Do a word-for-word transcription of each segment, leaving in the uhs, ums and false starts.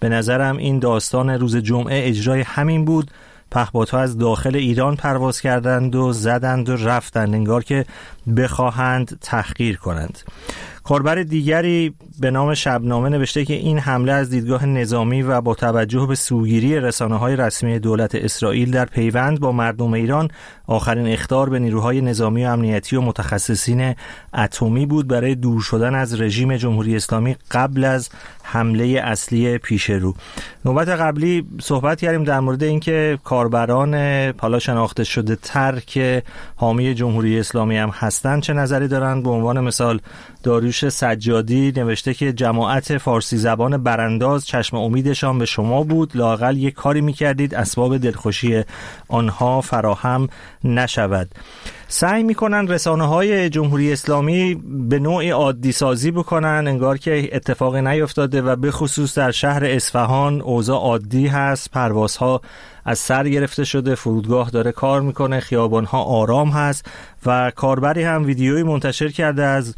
به نظرم این داستان روز جمعه اجرای همین بود. پهپادها از داخل ایران پرواز کردند و زدند و رفتند، انگار که بخواهند تحقیر کنند. کاربر دیگری به نام شبنامه نوشته که این حمله از دیدگاه نظامی و با توجه به سوگیری رسانه‌های رسمی دولت اسرائیل در پیوند با مردم ایران آخرین اخطار به نیروهای نظامی و امنیتی و متخصصین اتمی بود برای دور شدن از رژیم جمهوری اسلامی قبل از حمله اصلی پیش رو. نوبت قبلی صحبت کردیم در مورد اینکه کاربران حالا شناخته شده تر که حامی جمهوری اسلامی هم هستند چه نظری دارند. به عنوان مثال داریوش سجادی نوشته که جماعت فارسی زبان برانداز چشم امیدشان به شما بود، لااقل یک کاری میکردید اسباب دلخوشی آنها فراهم نشود. سعی میکنن رسانه های جمهوری اسلامی به نوعی عادی سازی بکنن انگار که اتفاقی نیفتاده و به خصوص در شهر اصفهان اوضاع عادی هست، پروازها از سر گرفته شده، فرودگاه داره کار میکنه، خیابانها آرام هست و کاربری هم ویدیویی منتشر کرده از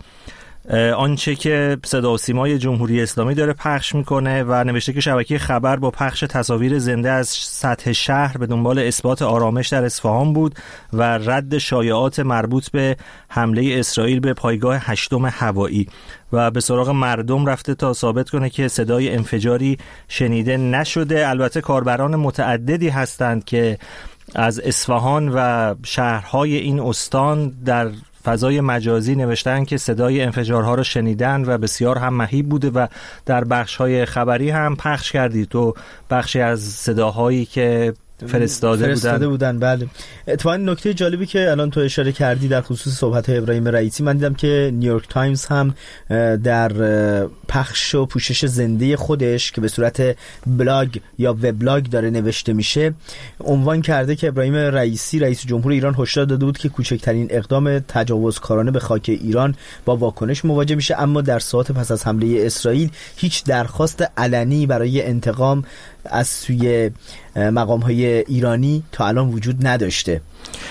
آنچه که صدا و سیمای جمهوری اسلامی داره پخش میکنه و نوشته که شبکه خبر با پخش تصاویر زنده از سطح شهر به دنبال اثبات آرامش در اصفهان بود و رد شایعات مربوط به حمله اسرائیل به پایگاه هشتم هوایی و به سراغ مردم رفته تا ثابت کنه که صدای انفجاری شنیده نشده. البته کاربران متعددی هستند که از اصفهان و شهرهای این استان در فضای مجازی نوشتن که صدای انفجارها رو شنیدن و بسیار هم مهیب بوده و در بخش‌های خبری هم پخش کردید و بخشی از صداهایی که فرستاده, فرستاده بودن. بودن بله. اتفاقا نکته جالبی که الان تو اشاره کردی در خصوص صحبت‌های ابراهیم رئیسی، من دیدم که نیویورک تایمز هم در پخش و پوشش زنده خودش که به صورت بلاگ یا وبلاگ داره نوشته میشه عنوان کرده که ابراهیم رئیسی رئیس جمهور ایران هشدار داده بود که کوچکترین اقدام تجاوزکارانه به خاک ایران با واکنش مواجه میشه، اما در ساعات پس از حمله اسرائیل هیچ درخواست علنی برای انتقام از سوی مقام‌های ایرانی تا الان وجود نداشته.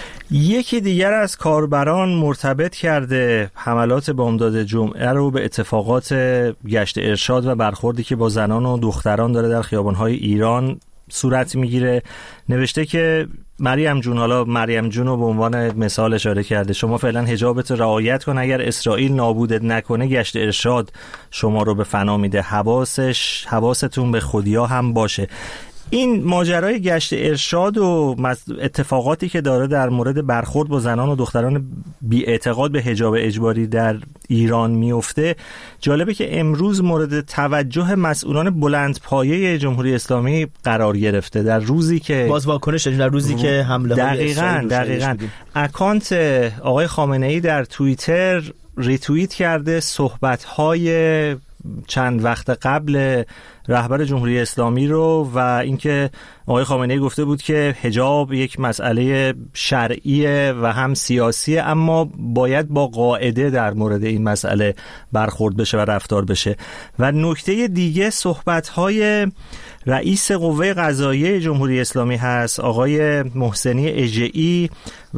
یکی دیگر از کاربران مرتبط کرده حملات بامداد جمعه رو به اتفاقات گشت ارشاد و برخوردی که با زنان و دختران داره در خیابان‌های ایران صورت میگیره. نوشته که مریم جون، حالا مریم جون رو به عنوان مثال اشاره کرده، شما فعلا حجابت رعایت کن، اگر اسرائیل نابودت نکنه گشت ارشاد شما رو به فنا میده، حواسش حواستون به خودیا هم باشه. این ماجرای گشت ارشاد و اتفاقاتی که داره در مورد برخورد با زنان و دختران بی اعتقاد به حجاب اجباری در ایران میفته، جالبه که امروز مورد توجه مسئولان بلندپایه جمهوری اسلامی قرار گرفته در روزی که باز واکنش در روزی رو... که حمله های دقیقاً دقیقاً اکانت آقای خامنه‌ای در توییتر ریتوییت کرده صحبت‌های چند وقت قبل رهبر جمهوری اسلامی رو و اینکه آقای خامنه‌ای گفته بود که حجاب یک مسئله شرعیه و هم سیاسیه، اما باید با قاعده در مورد این مسئله برخورد بشه و رفتار بشه. و نکته دیگه صحبت‌های رئیس قوه قضاییه جمهوری اسلامی هست، آقای محسنی اژه‌ای،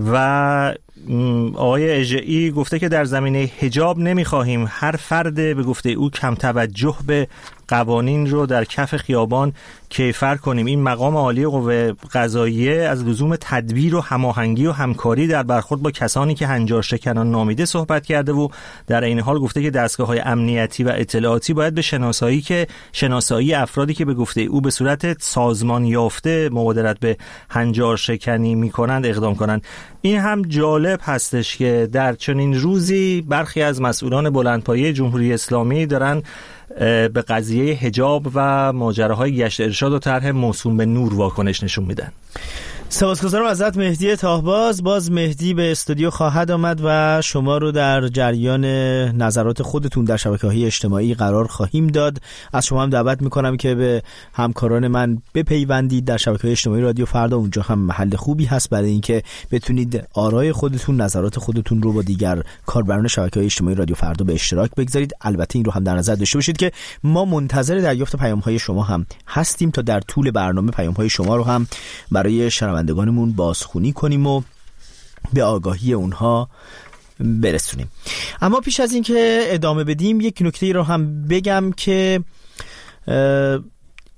و آقای اژه‌ای گفته که در زمینه حجاب نمیخواهیم هر فرد به گفته او کم توجه به قوانین رو در کف خیابان کیفر کنیم. این مقام عالی قوه قضاییه از لزوم تدبیر و هماهنگی و همکاری در برخورد با کسانی که هنجار شکنان نامیده صحبت کرده و در این حال گفته که دستگاه‌های امنیتی و اطلاعاتی باید به شناسایی که شناسایی افرادی که به گفته او به صورت سازمان یافته مبادرت به هنجار شکنی می‌کنند اقدام کنند. این هم جالب هستش که در چنین روزی برخی از مسئولان بلندپایه جمهوری اسلامی دارن به قضیه حجاب و ماجراهای گشت ارشاد و طرح موسوم به نور واکنش نشون میدن. سپاسگزارم ازت مهدی تاهباز. باز مهدی به استودیو خواهد آمد و شما رو در جریان نظرات خودتون در شبکه‌های اجتماعی قرار خواهیم داد. از شما هم دعوت میکنم که به همکاران من بپیوندید در شبکه‌های اجتماعی رادیو فردا. اونجا هم محل خوبی هست برای اینکه بتونید آرای خودتون، نظرات خودتون رو با دیگر کاربران شبکه‌های اجتماعی رادیو فردا به اشتراک بگذارید. البته این رو هم در نظر داشته باشید که ما منتظر دریافت پیام‌های شما هم هستیم تا در طول برنامه پیام‌های شما رو هم برای شنوندگانمون بازخوانی کنیم و به آگاهی اونها برسونیم. اما پیش از این که ادامه بدیم یک نکته رو هم بگم که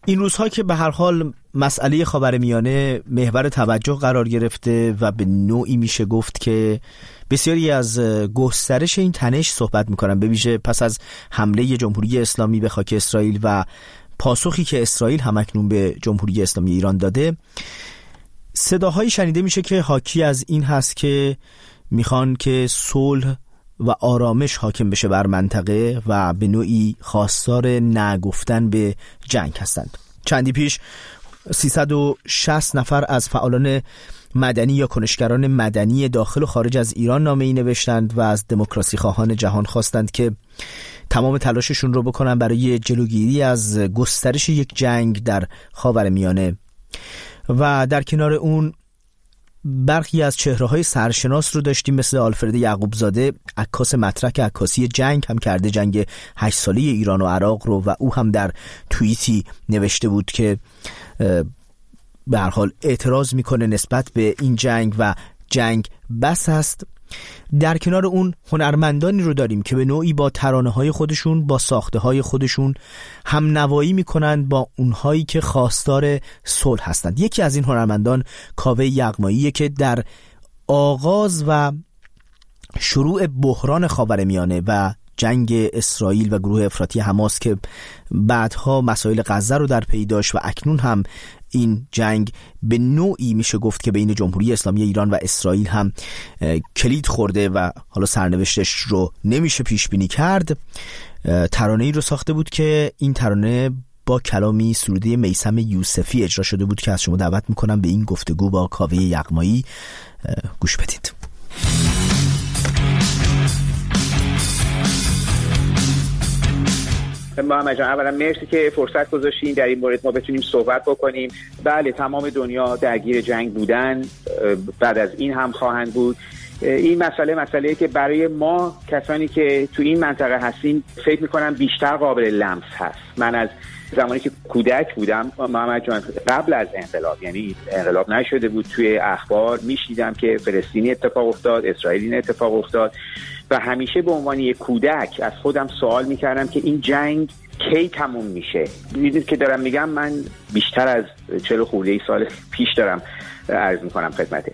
این روزها که به هر حال مسئله خاورمیانه محور توجه قرار گرفته و به نوعی میشه گفت که بسیاری از گسترش این تنش صحبت میکنن، به ویژه پس از حمله جمهوری اسلامی به خاک اسرائیل و پاسخی که اسرائیل همکنون به جمهوری اسلامی ایران داده، صداهایی شنیده میشه که حاکی از این هست که میخوان که صلح و آرامش حاکم بشه بر منطقه و به نوعی خواستار نگفتن به جنگ هستند. چندی پیش سیصد و شصت نفر از فعالان مدنی یا کنشگران مدنی داخل و خارج از ایران نامه‌ای نوشتند و از دموکراسی خواهان جهان خواستند که تمام تلاششون رو بکنن برای جلوگیری از گسترش یک جنگ در خاورمیانه. و در کنار اون برخی از چهره‌های سرشناس رو داشتیم مثل آلفرد یعقوبزاده، عکاس مطرح که عکاسی جنگ هم کرده، جنگ هشت ساله ایران و عراق رو، و او هم در توییتی نوشته بود که به هر حال اعتراض میکنه نسبت به این جنگ و جنگ بس است. در کنار اون هنرمندانی رو داریم که به نوعی با ترانه‌های خودشون، با ساخته‌های خودشون هم نوایی میکنند با اونهایی که خواستار صلح هستند. یکی از این هنرمندان کاوه یغماییه که در آغاز و شروع بحران خاورمیانه و جنگ اسرائیل و گروه افراطی حماس که بعدها مسائل غزه رو در پی داشت و اکنون هم این جنگ به نوعی میشه گفت که بین جمهوری اسلامی ایران و اسرائیل هم کلید خورده و حالا سرنوشتش رو نمیشه پیش بینی کرد، ترانه‌ای رو ساخته بود که این ترانه با کلامی سروده میثم یوسفی اجرا شده بود که از شما دعوت میکنم به این گفتگو با کاوه یغمایی گوش بدید. محمد جان، اولا مرسی که فرصت گذاشتین در این مورد ما بتونیم صحبت بکنیم. بله، تمام دنیا درگیر جنگ بودن، بعد از این هم خواهند بود. این مسئله مسئله که برای ما کسانی که تو این منطقه هستیم فکر میکنم بیشتر قابل لمس هست. من از زمانی که کودک بودم محمد جان، قبل از انقلاب، یعنی انقلاب نشده بود، توی اخبار میشنیدم که فلسطینی اتفاق افتاد، اسرائیلی اتفاق افتاد و همیشه به عنوان یک کودک از خودم سوال میکردم که این جنگ کی تموم میشه. میدونید که دارم میگم من بیشتر از چهل خورده ای سال پیش دارم عرض میکنم خدمته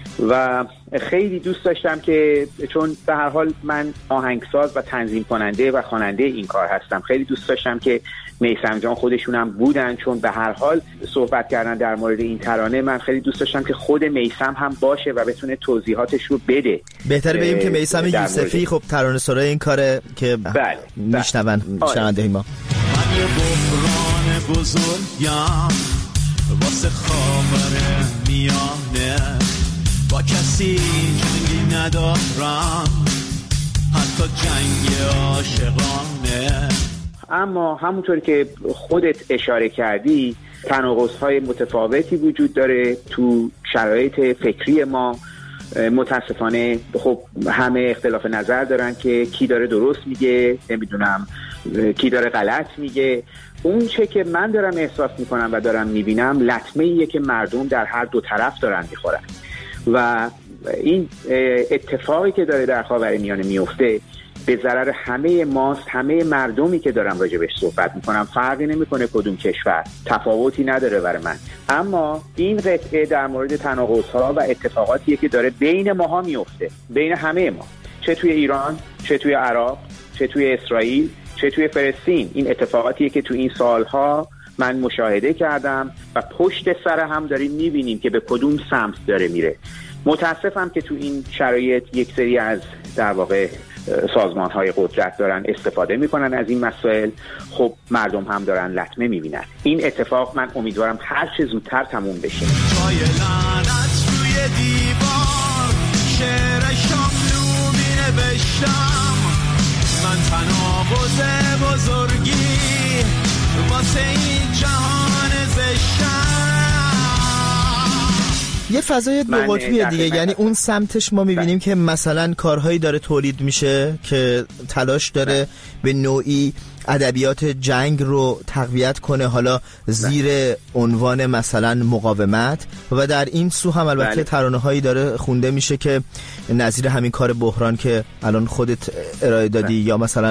و خیلی دوست داشتم که چون به هر حال من آهنگساز و تنظیم کننده و خواننده این کار هستم، خیلی دوست داشتم که میثم جان خودشونم بودن، چون به هر حال صحبت کردن در مورد این ترانه من خیلی دوست داشتم که خود میثم هم باشه و بتونه توضیحاتش رو بده. بهتره بگیم که میثم یوسفی خب ترانه سرای این کاره که بله میشنون شنونده ما. من یه بحران بزرگم واسه خاور میانه، با کسی جنگی ندارم، حتی جنگ عاشقانه. اما همونطور که خودت اشاره کردی تناقض‌های متفاوتی وجود داره تو شرایط فکری ما. متاسفانه خب همه اختلاف نظر دارن که کی داره درست میگه، نمیدونم کی داره غلط میگه. اون چه که من دارم احساس میکنم و دارم میبینم لطمه ایه که مردم در هر دو طرف دارن میخورن و این اتفاقی که داره در خاورمیانه میفته به ضرر همه ماست، همه مردمی که دارم راجبش صحبت میکنم. فرقی نمیکنه کدوم کشور، تفاوتی نداره برای من. اما این قطعه در مورد تناقض‌ها و اتفاقاتیه که داره بین ماها میفته، بین همه ما، چه توی ایران، چه توی عراق، چه توی اسرائیل، چه توی فلسطین. این اتفاقاتیه که تو این سالها من مشاهده کردم و پشت سر هم داریم میبینیم که به کدوم سمت داره میره. متاسفم که تو این شرایط یک سری از در واقع سازمان های قدرت دارن استفاده میکنن از این مسائل. خب مردم هم دارن لطمه میبینن. این اتفاق من امیدوارم هر چه زودتر تموم بشه. جای لعنت روی دیوار شعر شاملو می نوشتم، من تناقض بزرگی واسه این جهان زشتم. یه فضای دو قطبیه دیگه، یعنی اون سمتش ما میبینیم که مثلا کارهایی داره تولید میشه که تلاش داره به نوعی ادبیات جنگ رو تقویت کنه، حالا زیر عنوان مثلا مقاومت، و در این سو هم البته ترانه هایی داره خونده میشه که نظیر همین کار بحران که الان خودت ارائه دادی، یا مثلا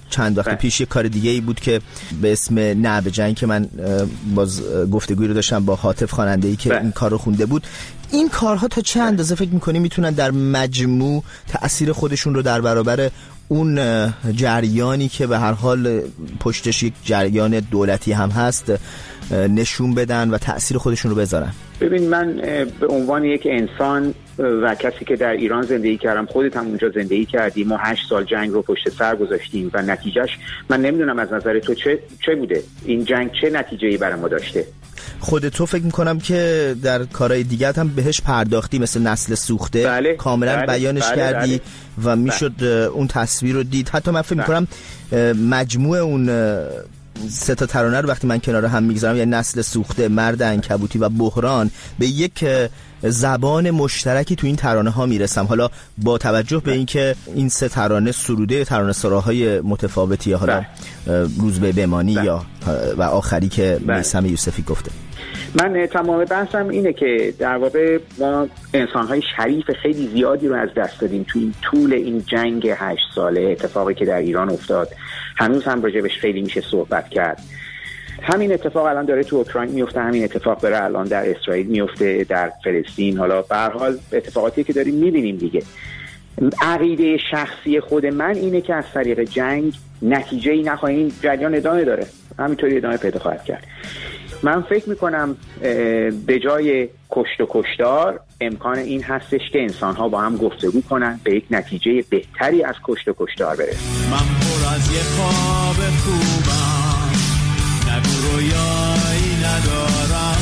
چند وقت پیش یک کار دیگه ای بود که به اسم نه به جنگ که من باز گفتگویی رو داشتم با هاتف خواننده‌ای که بله. این کار رو خونده بود. این کارها تا چه اندازه فکر می‌کنی میتونن در مجموع تأثیر خودشون رو در برابر اون جریانی که به هر حال پشتش یک جریان دولتی هم هست نشون بدن و تأثیر خودشون رو بذارن؟ ببین، من به عنوان یک انسان و کسی که در ایران زندگی کردم، خودت هم اونجا زندگی کردی، ما هشت سال جنگ رو پشت سر گذاشتیم و نتیجهش من نمیدونم از نظر تو چه چه بوده، این جنگ چه نتیجه‌ای برای ما داشته. خودت تو فکر میکنم که در کارهای دیگه هم بهش پرداختی، مثل نسل سوخته. بله، کاملا بله، بیانش بله، کردی بله. و میشد بله. اون تصویر رو دید. حتی من فکر میکنم مجموع اون سه تا ترانه رو وقتی من کنار هم میگذارم، یعنی نسل سوخته، مرد عنکبوتی و بحران، به یک زبان مشترکی تو این ترانه ها میرسم. حالا با توجه به اینکه این سه ترانه سروده ترانه سراهای متفاوتیه، حالا روز به بمانی یا و آخری که میثم یوسفی گفته. من تمام بحثم اینه که در واقع ما انسان‌های شریف خیلی زیادی رو از دست دادیم تو این طول این جنگ هشت ساله. اتفاقی که در ایران افتاد هنوز هم راجبش خیلی میشه صحبت کرد. همین اتفاق الان داره تو اوکراین میفته، همین اتفاق داره الان در اسرائیل میفته، در فلسطین. حالا به هر حال اتفاقاتی که داریم میبینیم دیگه. عقیده شخصی خود من اینه که از طریق جنگ نتیجه‌ای نخواهیم، جریان ادامه داره، همینطوری ادامه پیدا خواهد کرد. من فکر میکنم به جای کشت و کشتار امکان این هستش که انسان‌ها با هم گفتگو کنن، به یک نتیجه بهتری از کشت و کشتار برسن. من پر از یه خواب خوبم، نگو رویایی ندارم،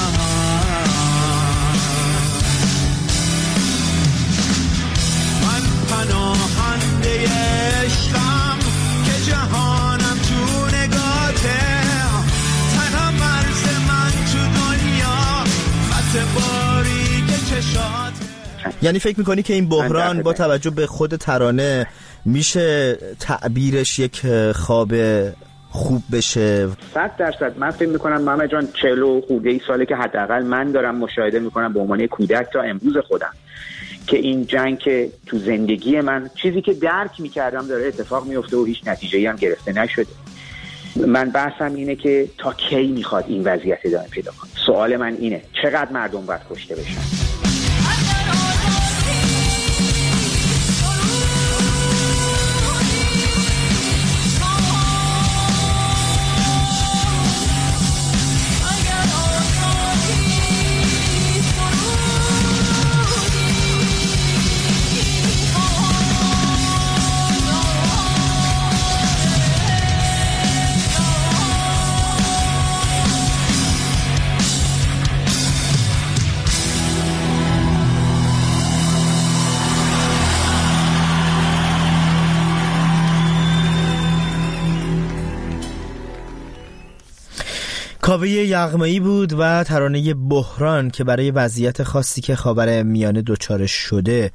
من پناهنده عشقم که جهانم تو نگاته، تنها مرز من تو دنیا خط باریک چشاته. یعنی فکر میکنی که این بحران با توجه به خود ترانه میشه تعبیرش یک خواب خوب بشه؟ صد درصد. من فکر میکنم محمد جان چهل و خورده ای ساله که حداقل من دارم مشاهده میکنم به عنوان کودک تا امروز خودم که این جنگ که تو زندگی من چیزی که درک میکردم داره اتفاق میفته و هیچ نتیجه‌ای هم گرفته نشده. من بحثم اینه که تا کی میخواد این وضعیت ادامه پیدا کنه. سوال من اینه چقدر مردم باید کشته بشن؟ کاوه یغمایی بود و ترانه بحران که برای وضعیت خاصی که خاورمیانه دچارش شده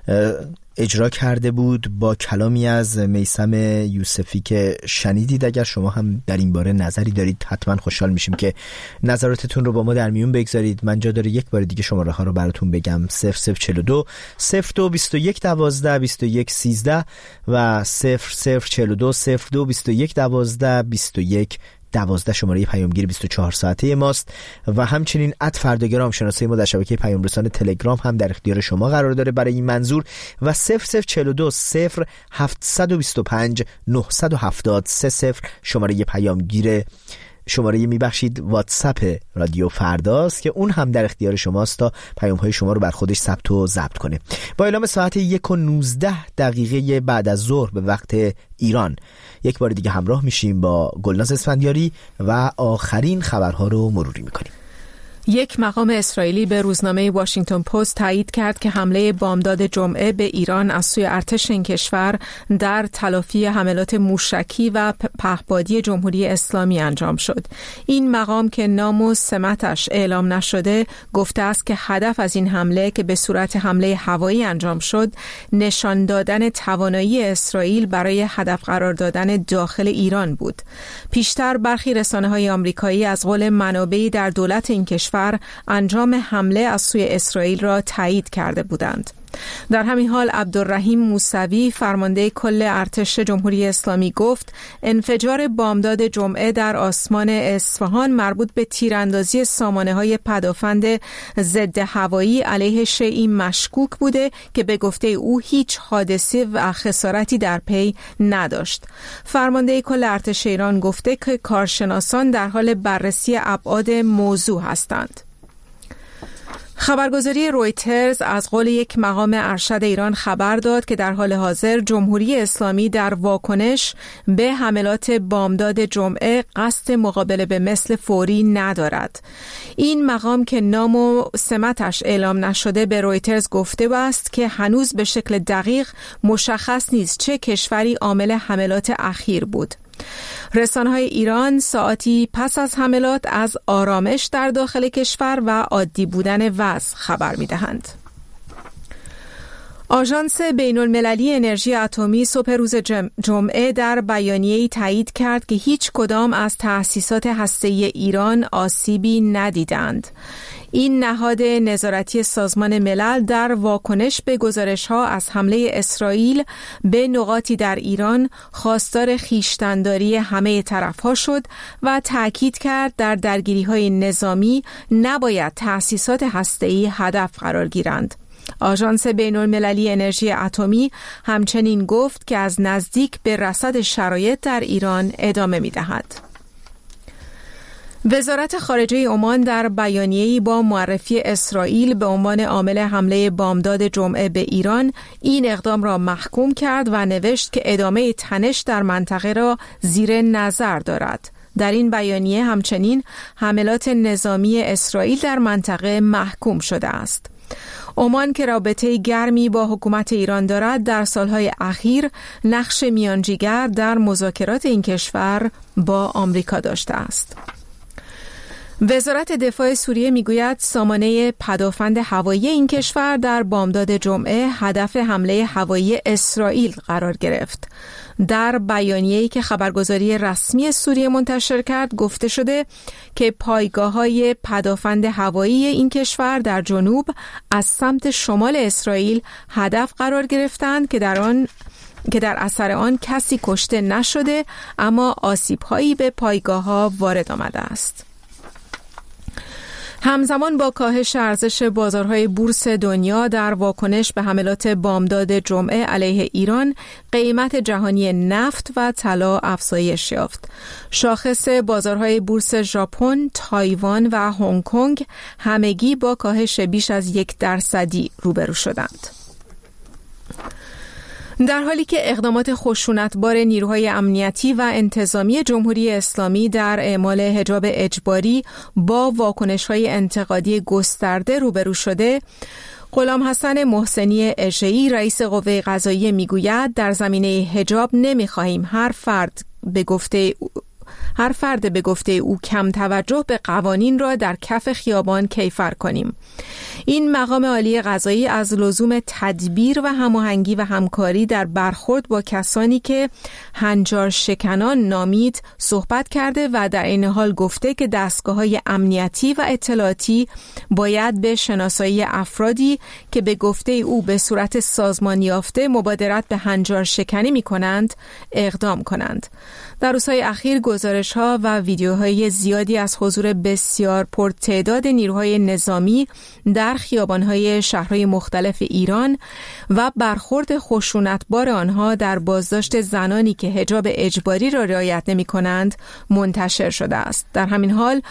اجرا کرده بود با کلامی از میثم یوسفی که شنیدید. اگر شما هم در این باره نظری دارید حتما خوشحال میشیم که نظراتتون رو با ما در میون بگذارید. من جا داره یک بار دیگه شماره ها رو براتون بگم: صفر صفر چهل و دو صفر دو بیست و یک دوازده بیست و یک سیزده و صفر صفر چهل و دو صفر دو بیست و یک دوازده بیست و یک دوازده شماره پیامگیر بیست و چهار ساعته ماست و همچنین ات فرداگرام شناسه ما در شبکه پیام رسان تلگرام هم در اختیار شما قرار داره برای این منظور و صفر صفر چهل و دو صفر هفت دو پنج نه هفت سه صفر شماره پیامگیر شماره میبخشید واتساپ رادیو فرداست که اون هم در اختیار شماست تا پیام‌های شما رو بر خودش ثبت و ضبط کنه. با اعلام ساعت یک و نوزده دقیقه بعد از ظهر به وقت ایران یک بار دیگه همراه میشیم با گلناز اسفندیاری و آخرین خبرها رو مروری میکنیم. یک مقام اسرائیلی به روزنامه واشنگتن پست تایید کرد که حمله بامداد جمعه به ایران از سوی ارتش این کشور در تلافی حملات موشکی و پهپادی جمهوری اسلامی انجام شد. این مقام که نام و سمتش اعلام نشده گفته است که هدف از این حمله که به صورت حمله هوایی انجام شد نشان دادن توانایی اسرائیل برای هدف قرار دادن داخل ایران بود. پیشتر برخی رسانه‌های آمریکایی از قول منابعی در دولت این کشور انجام حمله از سوی اسرائیل را تایید کرده بودند. در همین حال عبدالرحیم موسوی فرمانده کل ارتش جمهوری اسلامی گفت انفجار بامداد جمعه در آسمان اصفهان مربوط به تیراندازی سامانه‌های پدافند ضد هوایی علیه شیعی مشکوک بوده که به گفته او هیچ حادثه و خسارتی در پی نداشت. فرمانده کل ارتش ایران گفته که کارشناسان در حال بررسی ابعاد موضوع هستند. خبرگزاری رویترز از قول یک مقام ارشد ایران خبر داد که در حال حاضر جمهوری اسلامی در واکنش به حملات بامداد جمعه قصد مقابله به مثل فوری ندارد. این مقام که نام و سمتش اعلام نشده به رویترز گفته است که هنوز به شکل دقیق مشخص نیست چه کشوری عامل حملات اخیر بود. رسانه‌های ایران ساعتی پس از حملات از آرامش در داخل کشور و عادی بودن وضع خبر می‌دهند. آژانس بین‌المللی انرژی اتمی صبح روز جمعه در بیانیه‌ای تایید کرد که هیچ کدام از تأسیسات هسته‌ای ایران آسیبی ندیدند. این نهاد نظارتی سازمان ملل در واکنش به گزارش‌ها از حمله اسرائیل به نقاطی در ایران خواستار خویشتن‌داری همه طرف‌ها شد و تأکید کرد در درگیری‌های نظامی نباید تأسیسات هسته‌ای هدف قرار گیرند. آژانس بین‌المللی انرژی اتمی همچنین گفت که از نزدیک به رصد شرایط در ایران ادامه می‌دهد. وزارت خارجه عمان در بیانیه‌ای با معرفی اسرائیل به عنوان عامل حمله بامداد جمعه به ایران این اقدام را محکوم کرد و نوشت که ادامه تنش در منطقه را زیر نظر دارد. در این بیانیه همچنین حملات نظامی اسرائیل در منطقه محکوم شده است. عمان که رابطه گرمی با حکومت ایران دارد در سالهای اخیر نقش میانجیگر در مذاکرات این کشور با آمریکا داشته است. وزارت دفاع سوریه میگوید سامانه پدافند هوایی این کشور در بامداد جمعه هدف حمله هوایی اسرائیل قرار گرفت. در بیانیه‌ای که خبرگزاری رسمی سوریه منتشر کرد گفته شده که پایگاه‌های پدافند هوایی این کشور در جنوب از سمت شمال اسرائیل هدف قرار گرفتند که در آن که در اثر آن کسی کشته نشده اما آسیب‌هایی به پایگاه‌ها وارد آمده است. همزمان با کاهش ارزش بازارهای بورس دنیا در واکنش به حملات بامداد جمعه علیه ایران، قیمت جهانی نفت و طلا افزایش یافت. شاخص بازارهای بورس ژاپن، تایوان و هنگ کنگ همگی با کاهش بیش از یک درصدی روبرو شدند. در حالی که اقدامات خشونتبار نیروهای امنیتی و انتظامی جمهوری اسلامی در اعمال حجاب اجباری با واکنش‌های انتقادی گسترده روبرو شده، غلام حسن محسنی اژه‌ای رئیس قوه قضاییه میگوید در زمینه حجاب نمی‌خواهیم هر فرد به گفته هر فرد به گفته او کم توجه به قوانین را در کف خیابان کیفر کنیم. این مقام عالی قضایی از لزوم تدبیر و هماهنگی و همکاری در برخورد با کسانی که هنجار شکنان نامید صحبت کرده و در این حال گفته که دستگاه‌های امنیتی و اطلاعاتی باید به شناسایی افرادی که به گفته او به صورت سازمان یافته مبادرت به هنجار شکنی می‌کنند اقدام کنند. در روزهای اخیر گزارش‌ها و ویدیوهای زیادی از حضور بسیار پرتعداد نیروهای نظامی در خیابان‌های شهرهای مختلف ایران و برخورد خشونتبار آنها در بازداشت زنانی که حجاب اجباری را رعایت نمی‌کنند منتشر شده است. در همین حال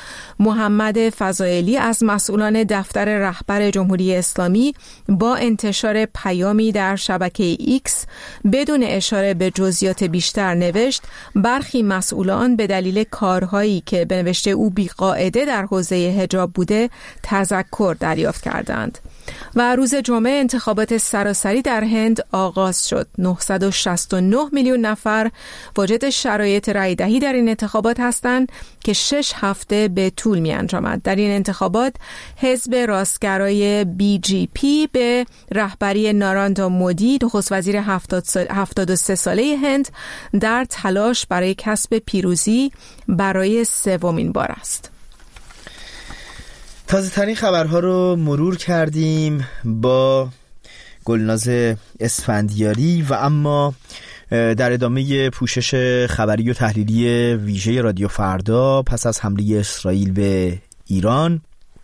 محمد فضائلی از مسئولان دفتر رهبر جمهوری اسلامی با انتشار پیامی در شبکه ایکس بدون اشاره به جزئیات بیشتر نوشت برخی مسئولان به دلیل کارهایی که به نوشته او بی‌قاعده در حوزه حجاب بوده تذکر دریافت کردند. و روز جمعه انتخابات سراسری در هند آغاز شد. نهصد و شصت و نه میلیون نفر واجد شرایط رای دهی در این انتخابات هستند که شش هفته به طول می انجامد. در این انتخابات حزب راستگرای بی جی پی به رهبری ناراندا مودی نخست وزیر هفتاد و سه ساله هند در تلاش برای کسب پیروزی برای سومین بار است. تازه ترین خبرها رو مرور کردیم با گلناز اسفندیاری. و اما در ادامه پوشش خبری و تحلیلی ویژه رادیو فردا پس از حمله اسرائیل به ایران،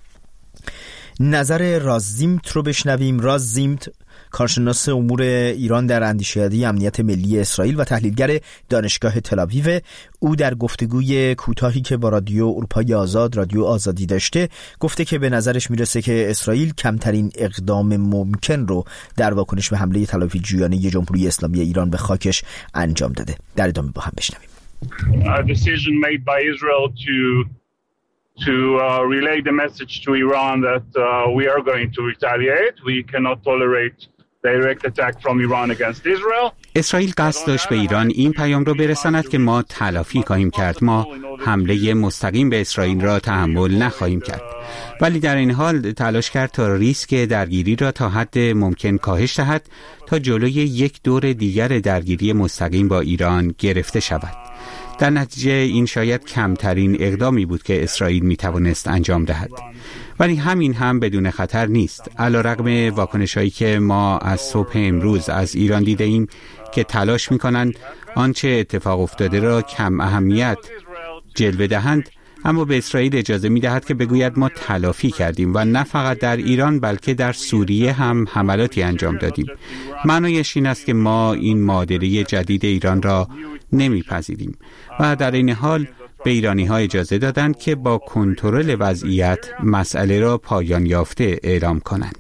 نظر راز زیمت رو بشنویم. راز زیمت کارشناس امور ایران در اندیشکده امنیت ملی اسرائیل و تحلیلگر دانشگاه تل‌آویو. او در گفتگوی کوتاهی که با رادیو اروپای آزاد، رادیو آزادی داشته، گفته که به نظرش میرسه که اسرائیل کمترین اقدام ممکن رو در واکنش به حمله تلافیجویانه جمهوری اسلامی ایران به خاکش انجام داده. در ادامه با هم بشنویم. A decision made by Israel to to uh, relay the message to Iran that uh, we are going to retaliate. We cannot tolerate direct attack from Iran against Israel. اسرائیل قصد داشت به ایران این پیام را برساند که ما تلافی خواهیم کرد. ما حمله مستقیم به اسرائیل را تحمل نخواهیم کرد. ولی در این حال تلاش کرد تا ریسک درگیری را تا حد ممکن کاهش دهد تا جلوی یک دور دیگر درگیری مستقیم با ایران گرفته شود. در نتیجه این شاید کمترین اقدامی بود که اسرائیل میتوانست انجام دهد. ولی همین هم بدون خطر نیست. علیرغم واکنش‌هایی که ما از صبح امروز از ایران دیده ایم که تلاش می‌کنند آنچه اتفاق افتاده را کم اهمیت جلوه دهند، اما به اسرائیل اجازه می‌دهد که بگوید ما تلافی کردیم و نه فقط در ایران بلکه در سوریه هم حملاتی انجام دادیم. معنایش این است که ما این معادله جدید ایران را نمی‌پذیریم و در این حال به ایرانی‌ها اجازه دادند که با کنترل وضعیت مسئله را پایان یافته اعلام کنند.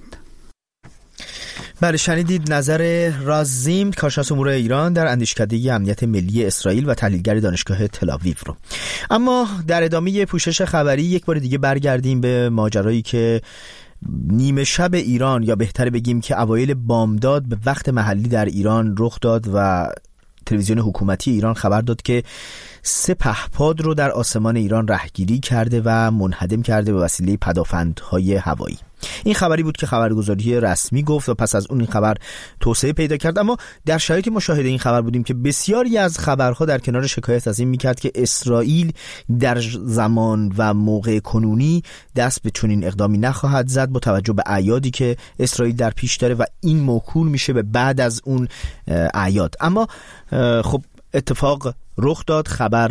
بله، شنیدید نظر راز زیمت کارشناس امور ایران در اندیشکده امنیت ملی اسرائیل و تحلیلگر دانشگاه تل‌آویو رو. اما در ادامه پوشش خبری یک بار دیگه برگردیم به ماجرایی که نیمه شب ایران، یا بهتره بگیم که اوایل بامداد به وقت محلی در ایران رخ داد و تلویزیون حکومتی ایران خبر داد که سه پهپاد رو در آسمان ایران رهگیری کرده و منهدم کرده به وسیله پدافندهای هوایی. این خبری بود که خبرگزاری رسمی گفت و پس از اون این خبر توسعه پیدا کرد. اما در شرایطی مشاهده این خبر بودیم که بسیاری از خبرها در کنار شکایت از این میکرد که اسرائیل در زمان و موقع کنونی دست به چنین اقدامی نخواهد زد با توجه به اعیادی که اسرائیل در پیش داره و این موکول میشه به بعد از اون اعیاد. اما خب اتفاق رخ داد، خبر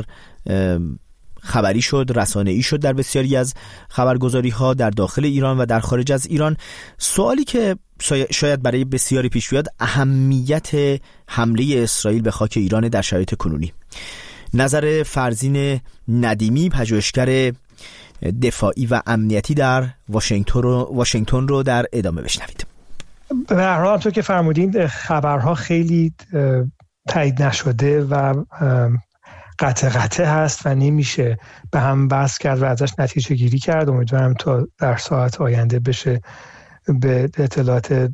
خبری شد، رسانه‌ای شد در بسیاری از خبرگزاری‌ها در داخل ایران و در خارج از ایران. سوالی که شاید برای بسیاری پیش بیاد اهمیت حمله اسرائیل به خاک ایران در شرایط کنونی. نظر فرزین ندیمی، پژوهشگر دفاعی و امنیتی در واشنگتن رو واشنگتن رو در ادامه بشنوید. به هر حال همونطور که فرمودین خبرها خیلی تایید نشده و قطع قطع هست و نمیشه به هم بحث کرد و ازش نتیجه گیری کرد. امیدوارم تا در ساعت آینده بشه به اطلاعات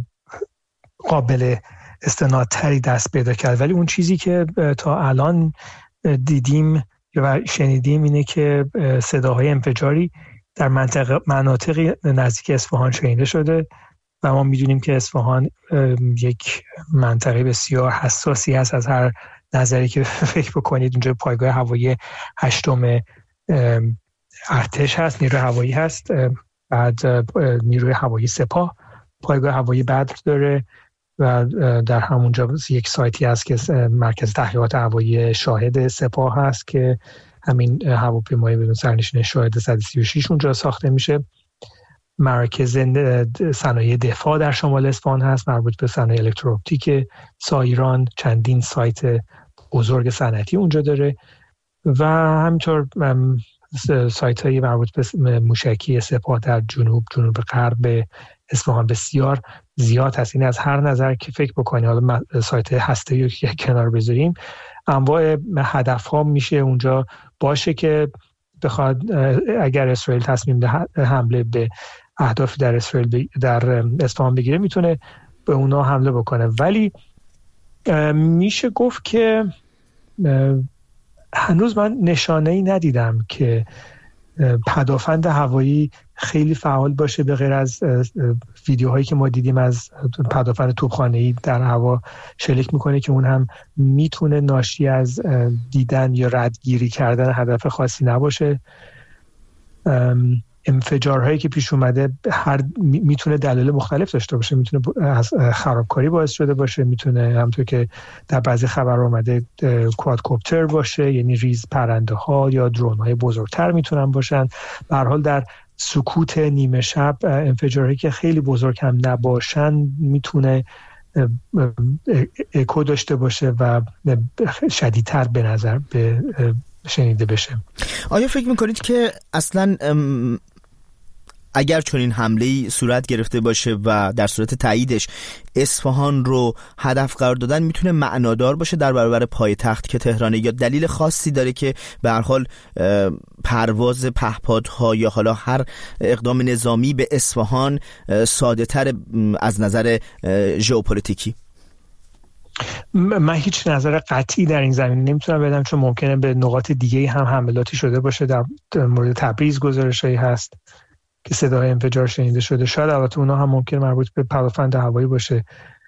قابل استنادتری دست پیدا کرد. ولی اون چیزی که تا الان دیدیم و شنیدیم اینه که صداهای انفجاری در منطقه مناطقی نزدیک اصفهان شنیده شده و ما میدونیم که اصفهان یک منطقه بسیار حساسی هست. از هر نظری که فکر بکنید اونجا پایگاه هوایی هشتم ارتش هست، نیروی هوایی هست، بعد نیروی هوایی سپاه پایگاه هوایی بدر داره و در همونجا یک سایتی هست که مرکز تحقیقات هوایی شاهد سپاه هست که همین هواپیمای بدون سرنشین شاهد صد و سی و شش اونجا ساخته میشه. مرکز صنایع دفاع در شمال اصفهان هست مربوط به صنایع الکترواپتیک سایران، چندین سایت بزرگ صنعتی اونجا داره و همینطور سایت هایی مربوط به موشکی سپاه در جنوب جنوب غرب اصفهان بسیار زیاد هست. این از هر نظر که فکر بکنی، حالا سایت هسته‌ای رو که کنار بذاریم، انواع هدف ها میشه اونجا باشه که بخواد اگر اسرائیل تصمیم به حمله به اهداف در اسرائیل در اصفهان بگیره میتونه به اونا حمله بکنه. ولی میشه گفت که هنوز من نشانه‌ای ندیدم که پدافند هوایی خیلی فعال باشه به غیر از ویدیوهایی که ما دیدیم از پدافند توپخانه‌ای در هوا شلیک میکنه که اون هم میتونه ناشی از دیدن یا ردگیری کردن هدف خاصی نباشه. انفجارهایی که پیش اومده هر میتونه دلایل مختلف داشته باشه، میتونه از خرابکاری باعث شده باشه، میتونه همونطور که در بعضی خبر اومده کوادکوپتر باشه، یعنی ریز پرنده ها یا درون های بزرگتر میتونن باشن. به هر حال در سکوت نیمه شب انفجارهایی که خیلی بزرگ هم نباشن میتونه اکو داشته باشه و شدیدتر به نظر به شنیده بشه. آیا فکر میکنید که اصلا اگر چنین حمله‌ای صورت گرفته باشه و در صورت تاییدش اصفهان رو هدف قرار دادن میتونه معنادار باشه در برابر پایتخت که تهرانه، یا دلیل خاصی داره که به هر حال پرواز پهپادها یا حالا هر اقدام نظامی به اصفهان ساده تر از نظر ژئوپلیتیکی؟ من هیچ نظر قطعی در این زمینه نمیتونم بدم، چون ممکنه به نقاط دیگه هم حملاتی شده باشه. در مورد تبریز گزارشایی هست که صدای انفجار شنیده شده، شاید البته اونا هم ممکن مربوط به پدافند هوایی باشه.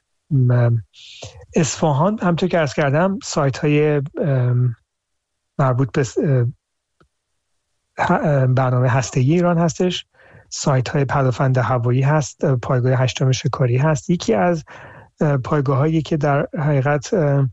اصفهان همونطور که عرض کردم سایت های مربوط به برنامه هسته‌ای ایران هستش، سایت های پدافند هوایی هست، پایگاه هشتم شکاری هست. یکی از پایگاه هایی که در حقیقت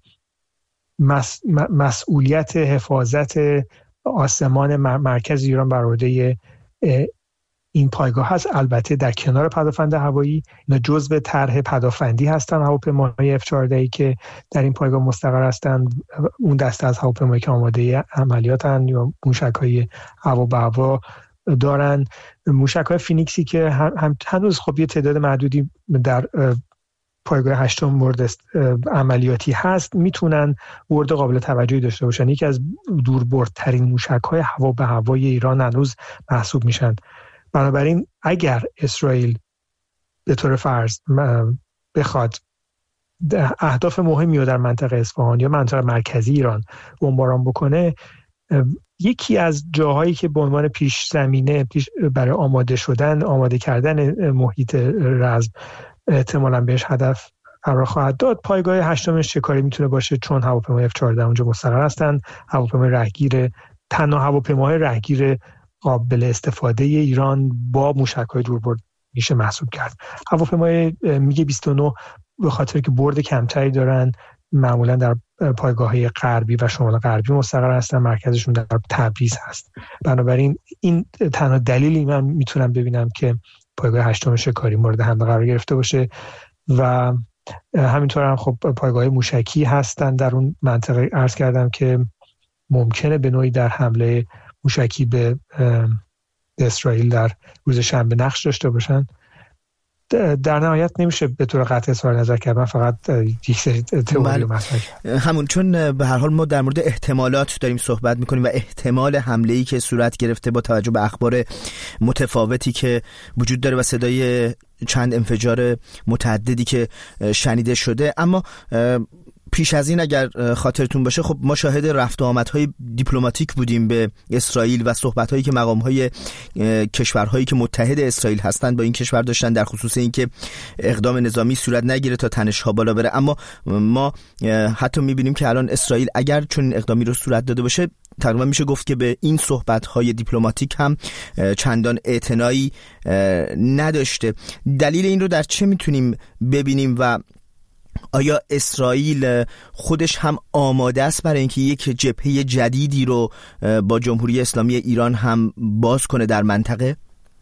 مس، مسئولیت حفاظت آسمان مرکز ایران بر عهده این پایگاه هست، البته در کنار پدافند هوایی، اینا جزء طرح پدافندی هستن هواپیماهای اف چهارده که در این پایگاه مستقر هستن. اون دسته از هواپیمایی که آماده عملیاتن یا موشک‌های هوا به هوا دارن. موشک‌های فینیکسی که هم هنوز خب یه تعداد محدودی در پایگاه هشتم مورد عملیاتی هست، میتونن ورد قابل توجهی داشته باشن. یکی از دوربردترین موشک‌های هوا به هوای ایران هنوز محسوب میشن. بنابراین اگر اسرائیل به طور فرض بخواد اهداف مهمی رو در منطقه اصفهان یا منطقه مرکزی ایران بمباران بکنه، یکی از جاهایی که به عنوان پیش زمینه پیش برای آماده شدن آماده کردن محیط رزم احتمالاً بهش هدف قرار خواهد داد، پایگاه هشتم شکاری میتونه باشه، چون هواپیمای اف چهارده اونجا مستقر هستن. هواپیمای رهگیر، تنها هواپیماهای رهگیر قابل استفاده ایران با موشک‌های دوربرد میشه محسوب کرد. هواپیمای میگ بیست و نه به خاطر که برد کمتری دارن معمولا در پایگاه‌های غربی و شمال غربی مستقر هستن، مرکزشون در طبریز هست. بنابراین این تنها دلیلی من میتونم ببینم که پایگاه هشتم شکاری مورد حمله قرار گرفته باشه. و همینطور هم خب پایگاه موشکی هستن در اون منطقه. عرض کردم که ممکنه به نوعی در حمله موشکی به اسرائیل در روز شنبه نقش داشته باشن. در نهایت نمیشه به طور قطعی اظهار نظر کرد، من فقط یک سری تئوری مطرح کردم. همون چون به هر حال ما در مورد احتمالات داریم صحبت میکنیم و احتمال حمله‌ای که صورت گرفته با توجه به اخبار متفاوتی که وجود داره و صدای چند انفجار متعددی که شنیده شده، اما پیش از این اگر خاطرتون باشه خب ما شاهد رفت و آمدهای دیپلماتیک بودیم به اسرائیل و صحبت‌هایی که مقام‌های کشورهایی که متحد اسرائیل هستند با این کشور داشتن در خصوص اینکه اقدام نظامی صورت نگیره تا تنش‌ها بالا بره. اما ما حتی می‌بینیم که الان اسرائیل اگر چون اقدامی رو صورت داده باشه تقریبا میشه گفت که به این صحبت‌های دیپلماتیک هم چندان اعتنایی نداشته. دلیل این رو در چه میتونیم ببینیم و آیا اسرائیل خودش هم آماده است برای اینکه یک جبهه جدیدی رو با جمهوری اسلامی ایران هم باز کنه در منطقه؟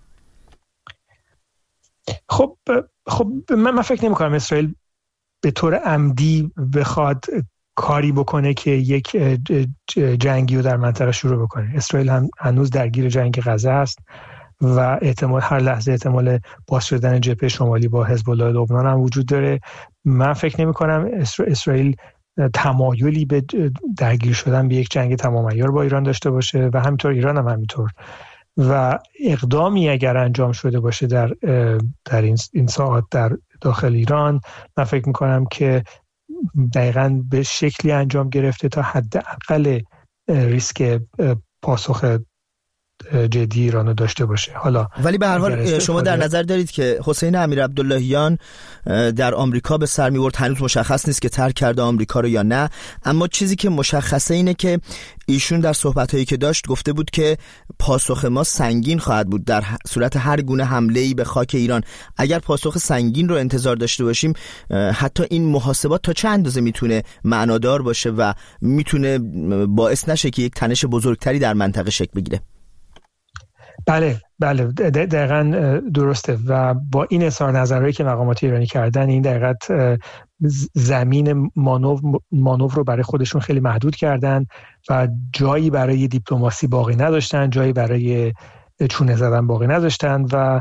خب خب من, من فکر نمی کنم اسرائیل به طور عمدی بخواد کاری بکنه که یک جنگی رو در منطقه شروع بکنه. اسرائیل هم هنوز درگیر جنگ غزه است و احتمال هر لحظه احتمال باز شدن جبهه شمالی با حزب الله لبنان هم وجود داره. من فکر نمی کنم اسرائیل تمایلی به درگیر شدن به یک جنگ تمام عیار با ایران داشته باشه و همینطور ایران هم همینطور. و اقدامی اگر انجام شده باشه در در این این ساعات در داخل ایران، من فکر می کنم که دقیقاً به شکلی انجام گرفته تا حداقل ریسک پاسخ جدی ایران رو داشته باشه. حالا ولی به هر حال شما در نظر دارید که حسین امیرعبداللهیان در آمریکا به سر می‌برد، هنوز مشخص نیست که ترک کرده آمریکا رو یا نه، اما چیزی که مشخصه اینه که ایشون در صحبت‌هایی که داشت گفته بود که پاسخ ما سنگین خواهد بود در صورت هر گونه حمله‌ای به خاک ایران. اگر پاسخ سنگین رو انتظار داشته باشیم، حتی این محاسبات تا چه اندازه میتونه معنادار باشه و میتونه باعث نشه که یک تنش بزرگتری در منطقه شکل بگیره؟ بله بله دقیقاً درسته و با این اظهار نظرهایی که مقامات ایرانی کردن، این دقیقاً زمین مانور مانور رو برای خودشون خیلی محدود کردن و جایی برای دیپلماسی باقی نداشتن، جایی برای چونه زدن باقی نداشتن و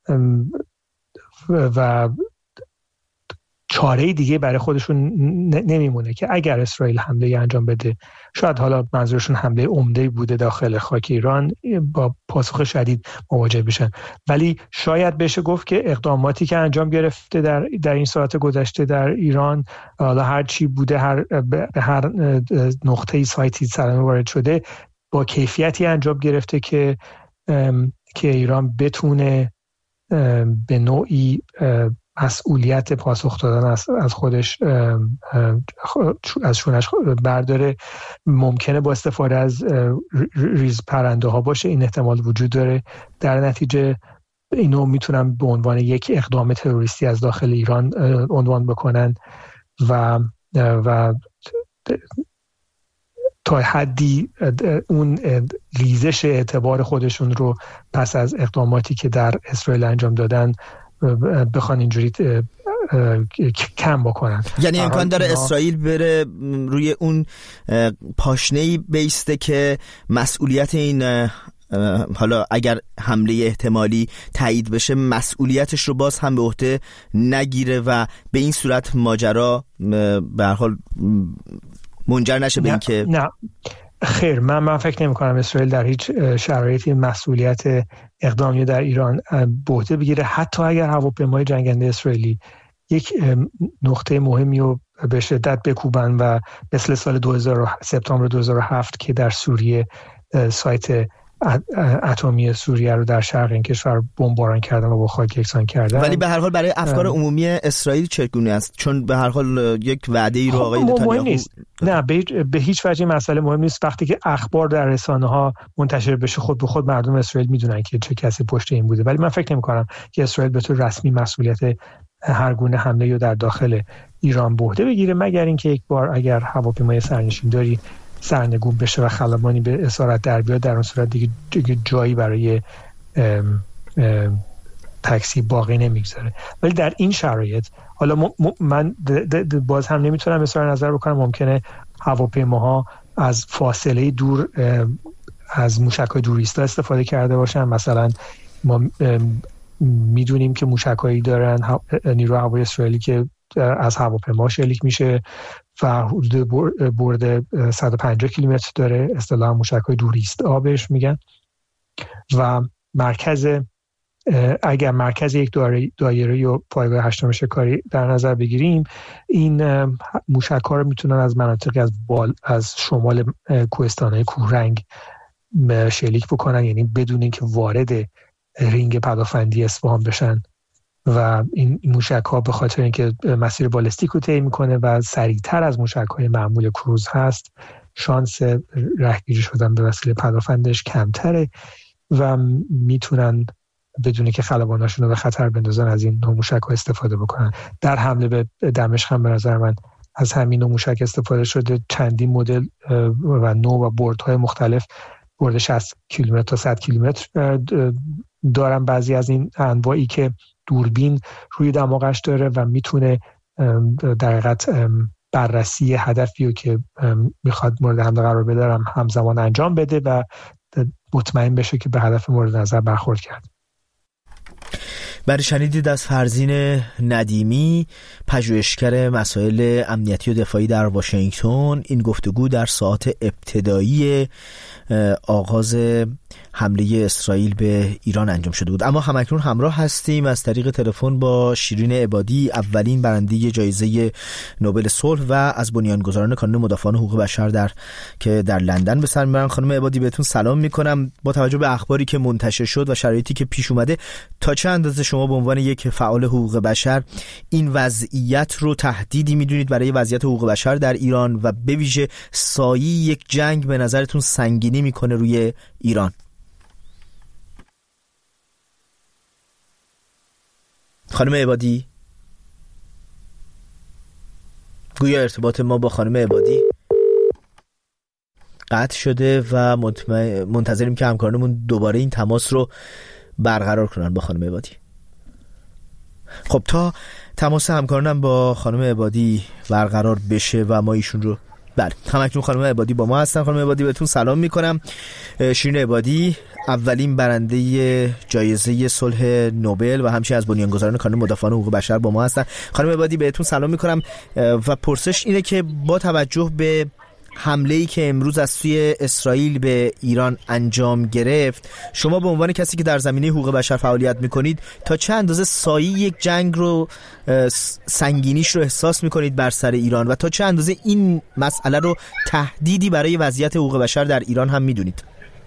و چاره دیگه برای خودشون نمیمونه که اگر اسرائیل حمله انجام بده، شاید حالا منظورشون حمله عمده بوده داخل خاک ایران، با پاسخ شدید مواجه بشن. ولی شاید بشه گفت که اقداماتی که انجام گرفته در در این ساعت گذشته در ایران، حالا هر چی بوده، هر به هر نقطه‌ای سایتی سلامه وارد شده، با کیفیتی انجام گرفته که که ایران بتونه به نوعی مسئولیت پاسخ دادن از از خودش از شونش برداره. ممکنه با استفاده از ریز پرنده ها باشه، این احتمال وجود داره. در نتیجه اینو میتونن به عنوان یک اقدام تروریستی از داخل ایران عنوان بکنن و و تا حدی اون ریزش اعتبار خودشون رو پس از اقداماتی که در اسرائیل انجام دادن بخوان اینجوری کم بکنن. یعنی امکان داره اسرائیل بره روی اون پاشنه‌ای بیسته که مسئولیت این، حالا اگر حمله احتمالی تایید بشه، مسئولیتش رو باز هم به عهده نگیره و به این صورت ماجرا به هر حال منجر نشه به این که نه خیر، من من فکر نمی کنم اسرائیل در هیچ شرایطی مسئولیت اقدامی در ایران به عهده بگیره، حتی اگر هواپیمای جنگنده اسرائیلی یک نقطه مهمی رو به شدت بکوبن و مثل سال دو هزار سپتامبر دو هزار و هفت که در سوریه سایت اتمی سوریه رو در شرق این کشور بمباران کردن و با خاک یکسان کردن. ولی به هر حال برای افکار عمومی اسرائیل چگونه است؟ چون به هر حال یک وعده ای رو آقای نتانیاهو نه به, به هیچ وجه مسئله مهم نیست. وقتی که اخبار در رسانه ها منتشر بشه، خود به خود مردم اسرائیل میدونن که چه کسی پشت این بوده. ولی من فکر نمی کنم که اسرائیل به طور رسمی مسئولیت هر گونه حمله رو در داخل ایران به عهده بگیره، مگر اینکه یک بار اگر هواپیمای سرنشینداری سرنگون بشه و خلبانی به اسارت در بیاد، در اون صورت دیگه, دیگه جایی برای ام ام تاکسی باقی نمیگذاره. ولی در این شرایط حالا م- م- من د- د- د- باز هم نمیتونم اظهار نظر بکنم، ممکنه هواپیماها از فاصله دور از موشک‌های دوریستا استفاده کرده باشن. مثلا ما میدونیم که موشک‌هایی دارن نیروی هوایی اسرائیلی که از هواپیما شلیک میشه و حدود برد صد و پنجاه کیلومتر داره، اصطلاحاً موشک‌های دوریست آبش میگن. و مرکز اگر مرکز یک دایره یا پایگاه هشتم شکاری در نظر بگیریم، این موشک‌ها رو میتونن از مناطقی از بال از شمال کوهستان‌های کوهرنگ شلیک بکنن، یعنی بدون اینکه وارد رینگ پدافندی اصفهان بشن. و این موشک‌ها به خاطر اینکه مسیر بالستیک رو طی می‌کنه و سریعتر از موشک‌های معمول کروز هست، شانس رهگیری شدن به وسیله پدافندش کمتره و میتونن بدون که خلباناشون رو به خطر بندازن از این نوع موشک‌ها استفاده بکنن. در حمله به دمشق هم به نظر من از همین نوع موشک استفاده شده. چندین مدل و نوع و بردهای مختلف، برد شصت کیلومتر تا صد کیلومتر دارن بعضی از این انواعی که دوربین روی دماغش داره و میتونه در حقیقت بررسی هدفی رو که میخواد مورد حمله قرار بده هم همزمان انجام بده و مطمئن بشه که به هدف مورد نظر برخورد کرد. برای شنیدید از فرزین ندیمی، پژوهشگر مسائل امنیتی و دفاعی در واشنگتن. این گفتگو در ساعات ابتدایی آغاز حمله اسرائیل به ایران انجام شده بود. اما همکنون همراه هستیم از طریق تلفن با شیرین عبادی، اولین برنده جایزه نوبل صلح و از بنیانگذاران کانون مدافعان حقوق بشر در که در لندن به سر میبرن. خانم عبادی بهتون سلام میکنم. با توجه به اخباری که منتشر شد و شرایطی که پیش اومده، تا چه اندازه شما به عنوان یک فعال حقوق بشر این وضعیت رو تهدیدی میدونید برای وضعیت حقوق بشر در ایران و به ویژه سایه یک جنگ به نظرتون سنگینی میکنه روی ایران؟ خانم عبادی، گویا ارتباط ما با خانم عبادی قطع شده و منتظریم که همکارانمون دوباره این تماس رو برقرار کنن با خانم عبادی. خب تا تماس همکارانم با خانم عبادی برقرار بشه و ما ایشون رو بله همکنون خانم عبادی با ما هستن. خانم عبادی بهتون سلام میکنم. شیرین عبادی، اولین برنده جایزه صلح نوبل و همچنین از بنیانگذاران کانون مدافعان حقوق بشر با ما هستن. خانم عبادی بهتون سلام میکنم و پرسش اینه که با توجه به حمله‌ای که امروز از سوی اسرائیل به ایران انجام گرفت، شما به عنوان کسی که در زمینه حقوق بشر فعالیت میکنید تا چه اندازه سایه یک جنگ رو سنگینیش رو احساس میکنید بر سر ایران و تا چه اندازه این مسئله رو تهدیدی برای وضعیت حقوق بشر در ایران هم میدونید؟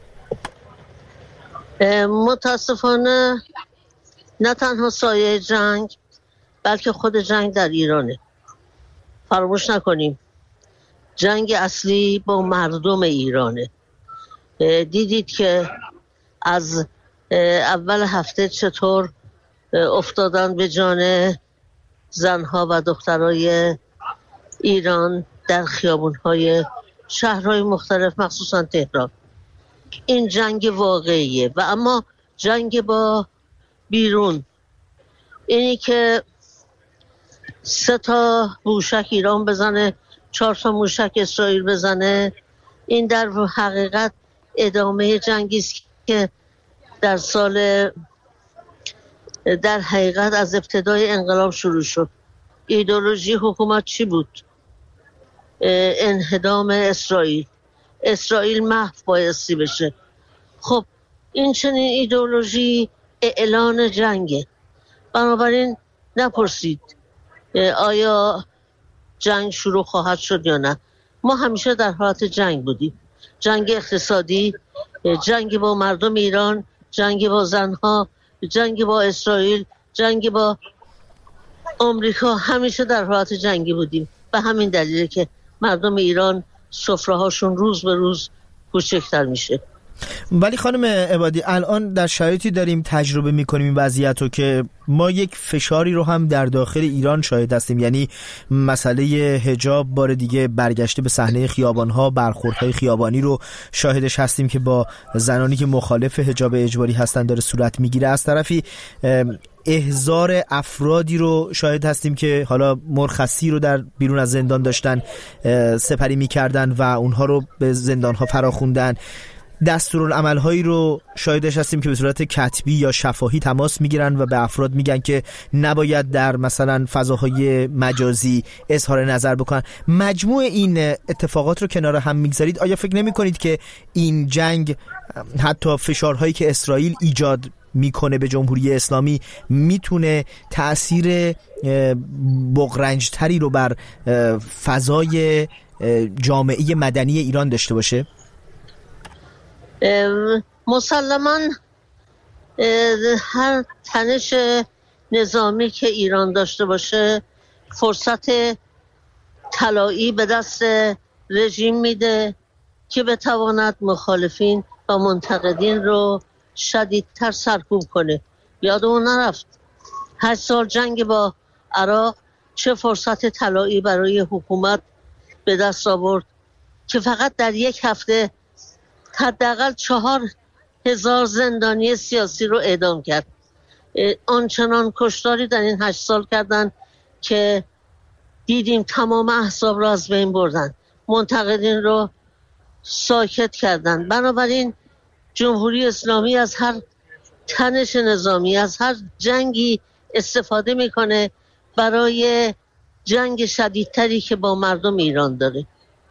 متاسفانه نه تنها سایه جنگ بلکه خود جنگ در ایرانه. فراموش نکنیم جنگ اصلی با مردم ایرانه. دیدید که از اول هفته چطور افتادن به جان زنها و دخترای ایران در خیابونهای شهرهای مختلف مخصوصا تهران. این جنگ واقعیه. و اما جنگ با بیرون، اینی که سه تا موشک ایران بزنه، چهار تا موشک اسرائیل بزنه، این در حقیقت ادامه جنگی است که در سال در حقیقت از ابتدای انقلاب شروع شد. ایدئولوژی حکومت چی بود؟ انهدام اسرائیل. اسرائیل محو بایستی بشه. خب این چنین ایدئولوژی اعلان جنگه. بنابراین نپرسید آیا جنگ شروع خواهد شد یا نه. ما همیشه در حالت جنگ بودیم. جنگ اقتصادی، جنگ با مردم ایران، جنگ با زنها، جنگ با اسرائیل، جنگ با آمریکا، همیشه در حالت جنگی بودیم. به همین دلیله که مردم ایران سفره‌هاشون روز به روز کوچکتر میشه. ولی خانم عبادی، الان در شرایطی داریم تجربه میکنیم این وضعیت رو که ما یک فشاری رو هم در داخل ایران شاهد هستیم. یعنی مسئله حجاب بار دیگه برگشته به صحنه خیابان‌ها، برخوردهای خیابانی رو شاهدش هستیم که با زنانی که مخالف حجاب اجباری هستن داره صورت میگیره. از طرفی احضار افرادی رو شاهد هستیم که حالا مرخصی رو در بیرون از زندان داشتن سپری میکردن و اونها رو به زندان‌ها فراخوندن. دستورالعمل‌هایی رو شاهدش هستیم که به صورت کتبی یا شفاهی تماس میگیرن و به افراد میگن که نباید در مثلا فضاهای مجازی اظهار نظر بکنن. مجموع این اتفاقات رو کنار هم میگذارید، آیا فکر نمی کنید که این جنگ، حتی فشارهایی که اسرائیل ایجاد میکنه به جمهوری اسلامی، میتونه تأثیر بغرنجتری رو بر فضای جامعه مدنی ایران داشته باشه؟ مسلماً هر تنش نظامی که ایران داشته باشه فرصت طلایی به دست رژیم میده که بتواند مخالفین و منتقدین رو شدیدتر سرکوب کنه. یادمون نرفت هشت سال جنگ با عراق چه فرصت طلایی برای حکومت به دست آورد که فقط در یک هفته حداقل چهار هزار زندانی سیاسی رو اعدام کرد. آنچنان کشتاری در این هشت سال کردن که دیدیم تمام احزاب رو از بین بردن، منتقدین رو ساکت کردن. بنابراین جمهوری اسلامی از هر تنش نظامی، از هر جنگی استفاده میکنه برای جنگ شدیدتری که با مردم ایران داره.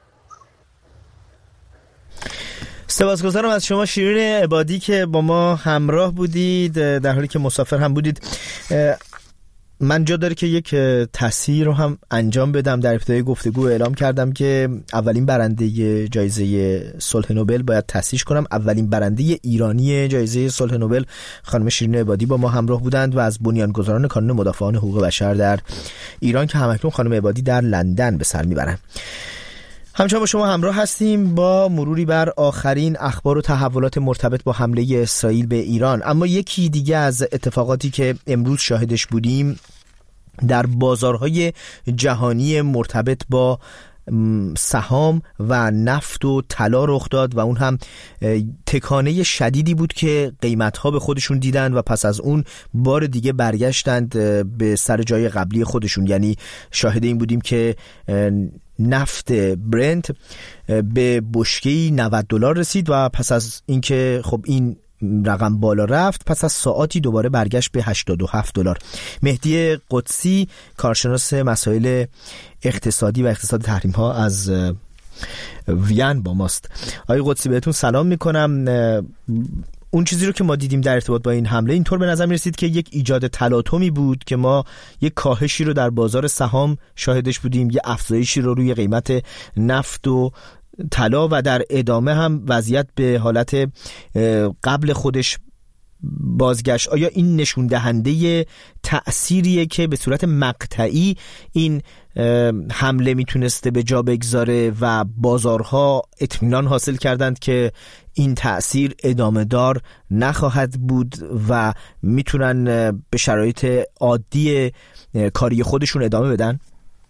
سپاسگزارم از شما شیرین عبادی که با ما همراه بودید در حالی که مسافر هم بودید. من جا داره که یک تصحیح رو هم انجام بدم. در ابتدای گفتگو اعلام کردم که اولین برنده جایزه صلح نوبل باید تصحیح کنم. اولین برنده ایرانی جایزه صلح نوبل خانم شیرین عبادی با ما همراه بودند و از بنیانگذاران کانون مدافعان حقوق بشر در ایران که همکنون خانم عبادی در لندن به سر میبرند. همچنان با شما همراه هستیم با مروری بر آخرین اخبار و تحولات مرتبط با حمله اسرائیل به ایران. اما یکی دیگه از اتفاقاتی که امروز شاهدش بودیم در بازارهای جهانی مرتبط با سهام و نفت و طلا رخ داد و اون هم تکانه شدیدی بود که قیمت‌ها به خودشون دیدن و پس از اون بار دیگه برگشتند به سر جای قبلی خودشون. یعنی شاهد این بودیم که نفت برنت به بشکه‌ای نود دلار رسید و پس از اینکه خب این رقم بالا رفت پس از ساعاتی دوباره برگشت به هشتاد و هفت دلار. مهدی قدسی کارشناس مسائل اقتصادی و اقتصاد تحریم ها از وین با ماست. آقای قدسی بهتون سلام میکنم. اون چیزی رو که ما دیدیم در ارتباط با این حمله اینطور به نظر میرسید که یک ایجاد تلاطمی بود که ما یک کاهشی رو در بازار سهام شاهدش بودیم، یک افزایشی رو روی قیمت نفت و طلا و در ادامه هم وضعیت به حالت قبل خودش بازگشت. آیا این نشون دهنده تأثیریه که به صورت مقطعی این حمله میتونسته به جا بگذاره و بازارها اطمینان حاصل کردند که این تأثیر ادامه دار نخواهد بود و میتونن به شرایط عادی کاری خودشون ادامه بدن؟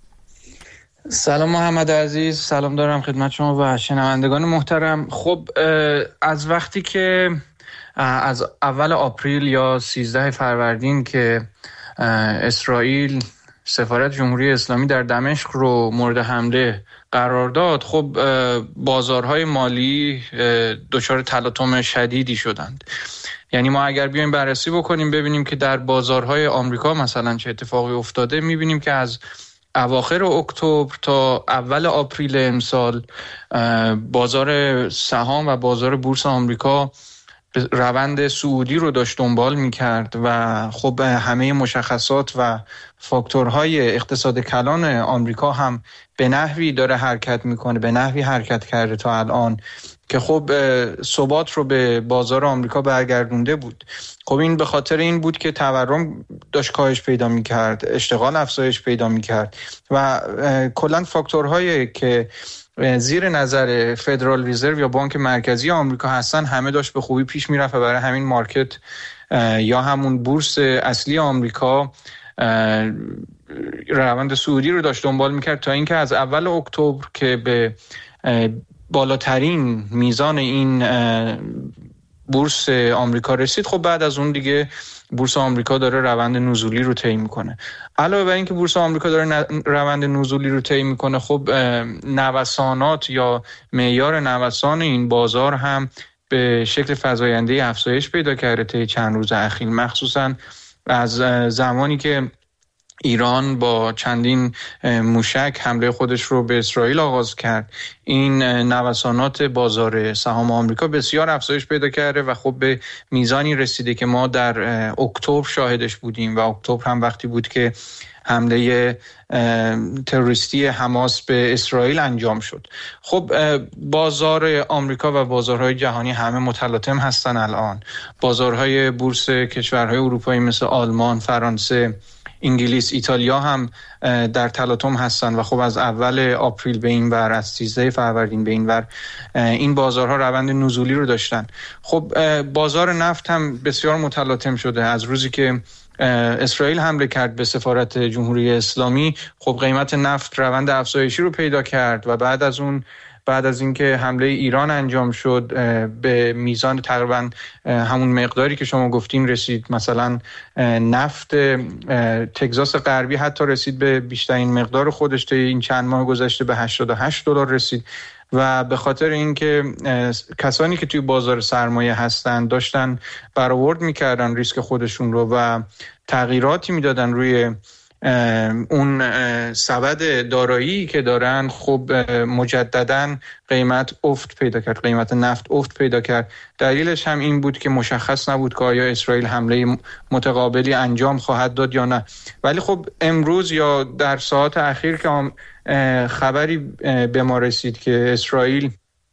سلام محمد عزیز، سلام دارم خدمت شما و شنوندگان محترم. خب از وقتی که از اول آپریل یا سیزده فروردین که اسرائیل سفارت جمهوری اسلامی در دمشق رو مورد حمله قرار داد، خب بازارهای مالی دچار تلاطم شدیدی شدند. یعنی ما اگر بیایم بررسی بکنیم ببینیم که در بازارهای آمریکا مثلا چه اتفاقی افتاده، میبینیم که از اواخر اکتبر تا اول آپریل امسال بازار سهام و بازار بورس آمریکا روند صعودی رو داشت دنبال می‌کرد و خب همه مشخصات و فاکتورهای اقتصاد کلان آمریکا هم به نحوی داره حرکت میکنه، به نحوی حرکت کرده تا الان که خب ثبات رو به بازار آمریکا برگردونده بود. خب این به خاطر این بود که تورم داشت کاهش پیدا می‌کرد، اشتغال افزایش پیدا می‌کرد و کلاً فاکتورهایی که زیر نظر فدرال رزرو یا بانک مرکزی آمریکا هستن همه داشت به خوبی پیش میرفت و برای همین مارکت یا همون بورس اصلی آمریکا روند صعودی رو داشت دنبال میکرد تا اینکه از اول اکتبر که به بالاترین میزان این بورس آمریکا رسید، خب بعد از اون دیگه بورس آمریکا داره روند نزولی رو طی میکنه. علاوه بر اینکه بورس آمریکا داره روند نزولی رو طی میکنه، خب نوسانات یا معیار نوسان این بازار هم به شکل فزاینده افزایش پیدا کرده طی چند روز اخیر، مخصوصا از زمانی که ایران با چندین موشک حمله خودش رو به اسرائیل آغاز کرد. این نوسانات بازار سهام آمریکا بسیار افزایش پیدا کرده و خب به میزانی رسیده که ما در اکتبر شاهدش بودیم و اکتبر هم وقتی بود که حمله تروریستی حماس به اسرائیل انجام شد. خب بازار آمریکا و بازارهای جهانی همه متلاطم هستن الان. بازارهای بورس کشورهای اروپایی مثل آلمان، فرانسه، انگلیس، ایتالیا هم در تلاطم هستن و خب از اول آپریل به این ور، از سیزده فروردین به این ور این بازارها روند نزولی رو داشتن. خب بازار نفت هم بسیار متلاطم شده. از روزی که اسرائیل حمله کرد به سفارت جمهوری اسلامی، خب قیمت نفت روند افزایشی رو پیدا کرد و بعد از اون بعد از اینکه حمله ایران انجام شد به میزان تقریبا همون مقداری که شما گفتین رسید. مثلا نفت تگزاس غربی حتی رسید به بیشترین مقدار خودش، تا این چند ماه گذشته به هشتاد و هشت دلار رسید و به خاطر اینکه کسانی که توی بازار سرمایه هستن داشتن برآورد میکردن ریسک خودشون رو و تغییراتی میدادن روی اون سبد دارایی که دارن، خب مجدداً قیمت افت پیدا کرد، قیمت نفت افت پیدا کرد. دلیلش هم این بود که مشخص نبود که آیا اسرائیل حمله متقابلی انجام خواهد داد یا نه. ولی خب امروز یا در ساعات اخیر که خبری به ما رسید که اسرائیل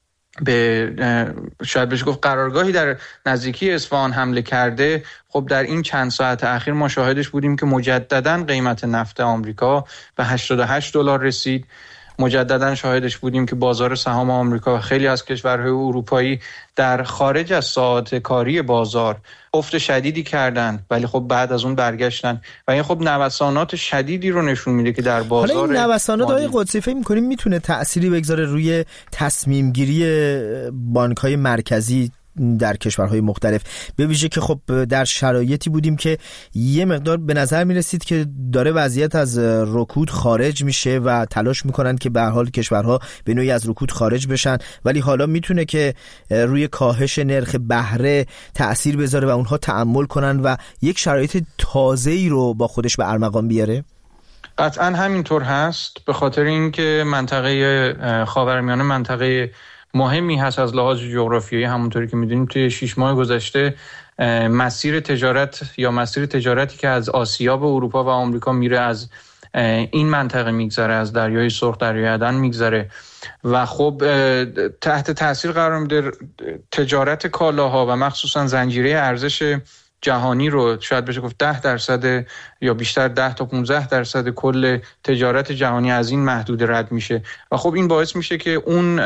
به شاید بشه گفت قرارگاهی در نزدیکی اصفهان حمله کرده، خب در این چند ساعت اخیر ما شاهدش بودیم که مجدداً قیمت نفت آمریکا به هشتاد و هشت دلار رسید. مجدداً شاهدش بودیم که بازار سهام آمریکا و خیلی از کشورهای اروپایی در خارج از ساعات کاری بازار افت شدیدی کردن، ولی خب بعد از اون برگشتن و این خب نوسانات شدیدی رو نشون میده که در بازار. حالا این نوسانات آقای قدسی فکر می‌کنیم میتونه تأثیری بگذاره روی تصمیم گیری بانک‌های مرکزی در کشورهای مختلف، به ویژه که خب در شرایطی بودیم که یه مقدار به نظر میرسید که داره وضعیت از رکود خارج میشه و تلاش میکنن که به هر حال کشورها به نوعی از رکود خارج بشن، ولی حالا میتونه که روی کاهش نرخ بهره تأثیر بذاره و اونها تأمل کنن و یک شرایط تازه‌ای رو با خودش به ارمغان بیاره. قطعا همینطور هست، به خاطر اینکه منطقه خاورمیانه منطقه مهمی هست از لحاظ جغرافیایی. همونطوری که میدونیم توی شش ماه گذشته مسیر تجارت یا مسیر تجارتی که از آسیا به اروپا و آمریکا میره از این منطقه میگذره، از دریای سرخ، دریای عدن میگذره و خب تحت تاثیر قرار میده تجارت کالاها و مخصوصا زنجیره ارزش جهانی رو. شاید بشه گفت ده درصد یا بیشتر ده تا پانزده درصد کل تجارت جهانی از این محدوده رد میشه و خب این باعث میشه که اون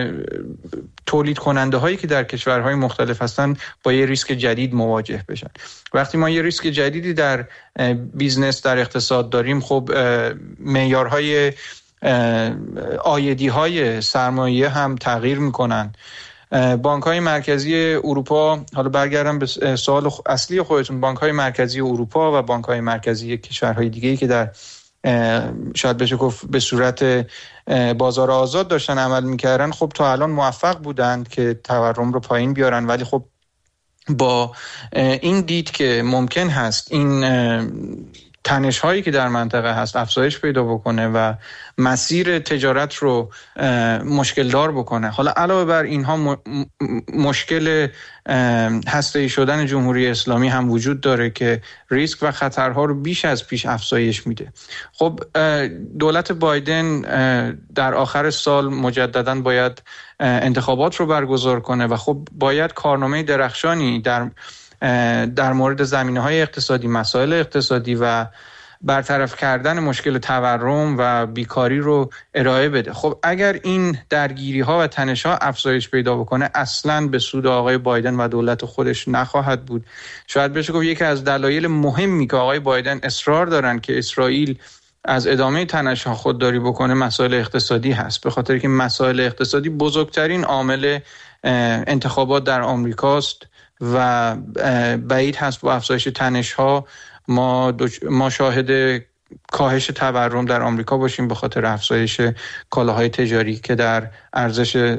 تولید کننده هایی که در کشورهای مختلف هستن با یه ریسک جدید مواجه بشن. وقتی ما یه ریسک جدیدی در بیزنس، در اقتصاد داریم، خب معیارهای عایدی های سرمایه هم تغییر میکنن. بانک‌های مرکزی اروپا، حالا برگردم به سوال اصلی خودتون، بانک‌های مرکزی اروپا و بانک‌های مرکزی کشورهای دیگه‌ای که در شاید بشه گفت به صورت بازار آزاد داشتن عمل می‌کردن، خب تا الان موفق بودند که تورم رو پایین بیارن، ولی خب با این دید که ممکن هست این تنش هایی که در منطقه هست افزایش پیدا بکنه و مسیر تجارت رو مشکل دار بکنه. حالا علاوه بر اینها م- مشکل هسته‌ای شدن جمهوری اسلامی هم وجود داره که ریسک و خطرها رو بیش از پیش افزایش میده. خب دولت بایدن در آخر سال مجدداً باید انتخابات رو برگزار کنه و خب باید کارنامه درخشانی در در مورد زمینه‌های اقتصادی، مسائل اقتصادی و برطرف کردن مشکل تورم و بیکاری رو ارائه بده. خب اگر این درگیری‌ها و تنش‌ها افزایش پیدا بکنه، اصلاً به سود آقای بایدن و دولت خودش نخواهد بود. شاید بشه گفت یکی از دلایل مهمی که آقای بایدن اصرار دارن که اسرائیل از ادامه تنش‌ها خودداری بکنه مسائل اقتصادی هست، به خاطر که مسائل اقتصادی بزرگترین عامل انتخابات در آمریکاست و بعید هست با افزایش تنش‌ها ما ما شاهد کاهش تورم در آمریکا باشیم به خاطر افزایش کالاهای تجاری که در ارزش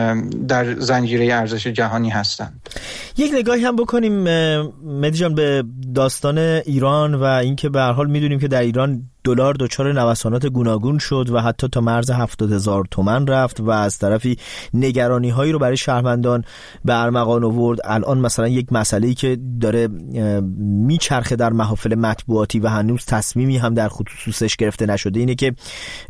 در زنجیره ارزش جهانی هستند. یک نگاهی هم بکنیم مهدی جان به داستان ایران و اینکه به هر حال میدونیم که در ایران دلار دچار نوسانات گوناگون شد و حتی تا مرز هفتاد هزار تومان رفت و از طرفی نگرانی هایی رو برای شهروندان به ارمغان آورد. الان مثلا یک مسئله‌ای که داره میچرخه در محافل مطبوعاتی و هنوز تصمیمی هم در خصوصش گرفته نشده اینه که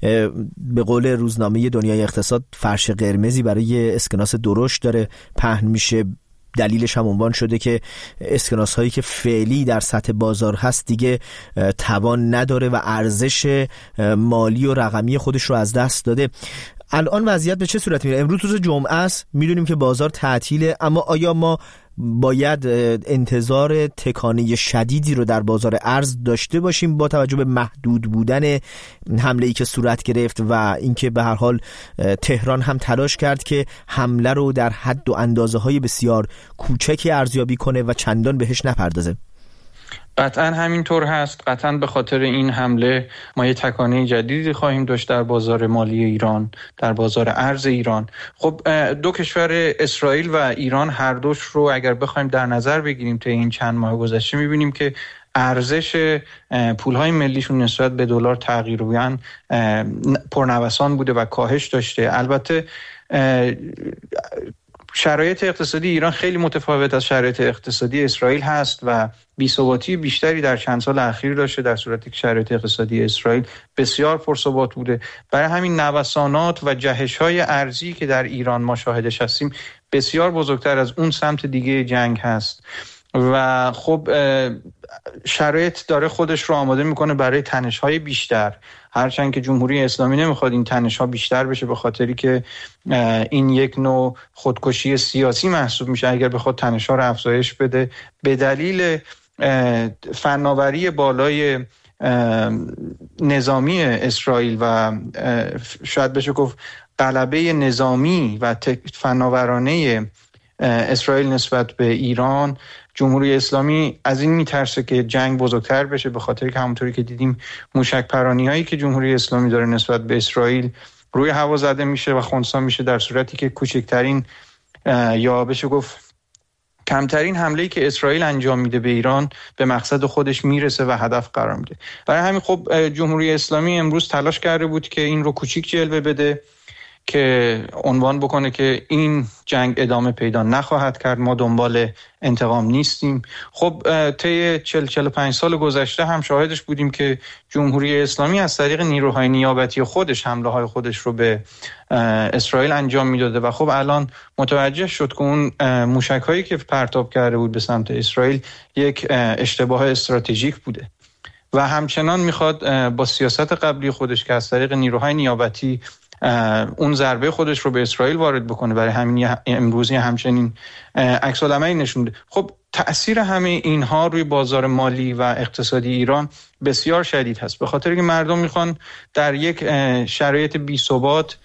به قول روزنامه دنیای اقتصاد فرش قرمزی برای اسکناس درشت داره پهن میشه. دلیلش هم عنوان شده که اسکناس هایی که فعلی در سطح بازار هست دیگه توان نداره و ارزش مالی و رقمی خودش رو از دست داده. الان وضعیت به چه صورت میره؟ امروز روز جمعه است، میدونیم که بازار تعطیله، اما آیا ما باید انتظار تکانه شدیدی رو در بازار ارز داشته باشیم با توجه به محدود بودن حمله‌ای که صورت گرفت و اینکه به هر حال تهران هم تلاش کرد که حمله رو در حد و اندازه‌های بسیار کوچکی ارزیابی کنه و چندان بهش نپردازه؟ قطعا همینطور هست. قطعا به خاطر این حمله ما یه تکانه جدیدی خواهیم داشت در بازار مالی ایران، در بازار ارز ایران. خب دو کشور اسرائیل و ایران هر دوش رو اگر بخوایم در نظر بگیریم تا این چند ماه گذشته می‌بینیم که ارزش پولهای ملیشون نسبت به دلار تقریباً پرنوسان بوده و کاهش داشته. البته شرایط اقتصادی ایران خیلی متفاوت از شرایط اقتصادی اسرائیل هست و بی‌ثباتی بیشتری در چند سال اخیر داشته، در صورتی که شرایط اقتصادی اسرائیل بسیار پرثبات بوده. برای همین نوسانات و جهش‌های ارزی که در ایران ما شاهدش هستیم بسیار بزرگتر از اون سمت دیگه جنگ هست و خب شرایط داره خودش رو آماده میکنه برای تنش‌های بیشتر، هرچند که جمهوری اسلامی نمیخواد این تنش‌ها بیشتر بشه، به خاطری که این یک نوع خودکشی سیاسی محسوب میشه اگر بخواد تنش‌ها رو افزایش بده. به دلیل فناوری بالای نظامی اسرائیل و شاید بشه گفت غلبه نظامی و فناورانه اسرائیل نسبت به ایران، جمهوری اسلامی از این میترسه که جنگ بزرگتر بشه، به خاطر که همونطوری که دیدیم موشک پرانی هایی که جمهوری اسلامی داره نسبت به اسرائیل روی هوا زده میشه و خنثی میشه، در صورتی که کوچکترین یا بشه گفت کمترین حمله‌ای که اسرائیل انجام میده به ایران به مقصد خودش میرسه و هدف قرار میده. برای همین خب جمهوری اسلامی امروز تلاش کرده بود که این رو کوچیک جلوه بده، که عنوان بکنه که این جنگ ادامه پیدا نخواهد کرد، ما دنبال انتقام نیستیم. خب طی چهل چهل و پنج سال گذشته هم شاهدش بودیم که جمهوری اسلامی از طریق نیروهای نیابتی خودش حمله های خودش رو به اسرائیل انجام میداده و خب الان متوجه شد که اون موشک هایی که پرتاب کرده بود به سمت اسرائیل یک اشتباه استراتژیک بوده و همچنان میخواد با سیاست قبلی خودش که از طریق نیروهای نیابتی اون ضربه خودش رو به اسرائیل وارد بکنه. برای همین امروزی همچنین عکس العملی نشونده. خب تأثیر همه اینها روی بازار مالی و اقتصادی ایران بسیار شدید هست، به خاطر که مردم میخوان در یک شرایط بی‌ثبات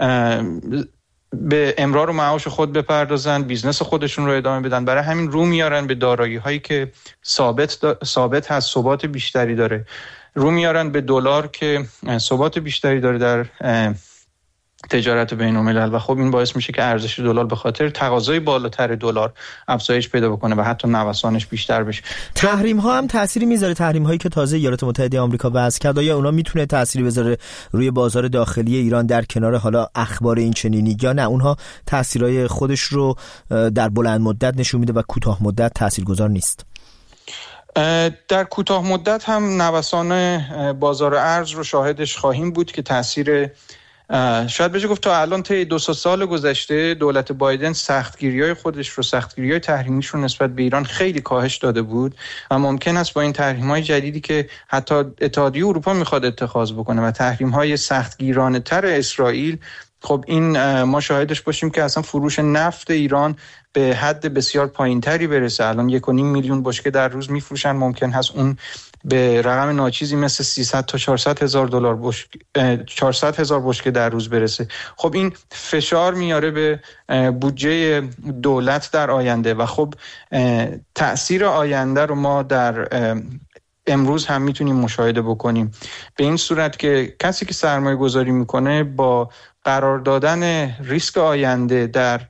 به امرار و معاش خود بپردازن، بیزنس خودشون رو ادامه بدن. برای همین رو میارن به دارایی هایی که ثابت ثابت هست، ثبات بیشتری داره، رو میارن به دلار که ثبات بیشتری داره در تجارت بین الملل و خب این باعث میشه که ارزش دلار به خاطر تقاضای بالاتر دلار افزایش پیدا بکنه و حتی نوسانش بیشتر بشه. تحریم ها هم تأثیری میذاره؟ تحریم هایی که تازه ایالات متحده آمریکا وضع کرد آیا اونا میتونه تأثیری بذاره روی بازار داخلی ایران در کنار حالا اخبار این چنینی، یا نه اونها تأثیرای خودش رو در بلند مدت نشون میده و کوتاه مدت تاثیرگذار نیست؟ در کوتاه مدت هم نوسان بازار ارز رو شاهدش خواهیم بود که تأثیر شاید بشه گفت تا الان طی دو سال گذشته دولت بایدن سختگیری‌های خودش رو سختگیری‌های تحریمیش رو نسبت به ایران خیلی کاهش داده بود و ممکن است با این تحریم‌های جدیدی که حتی اتحادیه اروپا میخواد اتخاذ بکنه و تحریم‌های سختگیرانه‌تر اسرائیل، خب این ما شاهدش باشیم که اصلا فروش نفت ایران به حد بسیار پایینتری برسه. الان یک و نیم میلیون بشکه در روز میفروشن، ممکن هست اون به رقم ناچیزی مثل سیصد تا چهارصد هزار دلار بشکه چهارصد هزار بشکه در روز برسه. خب این فشار میاره به بودجه دولت در آینده و خب تأثیر آینده رو ما در امروز هم میتونیم مشاهده بکنیم، به این صورت که کسی که سرمایه گذاری میکنه با قرار دادن ریسک آینده در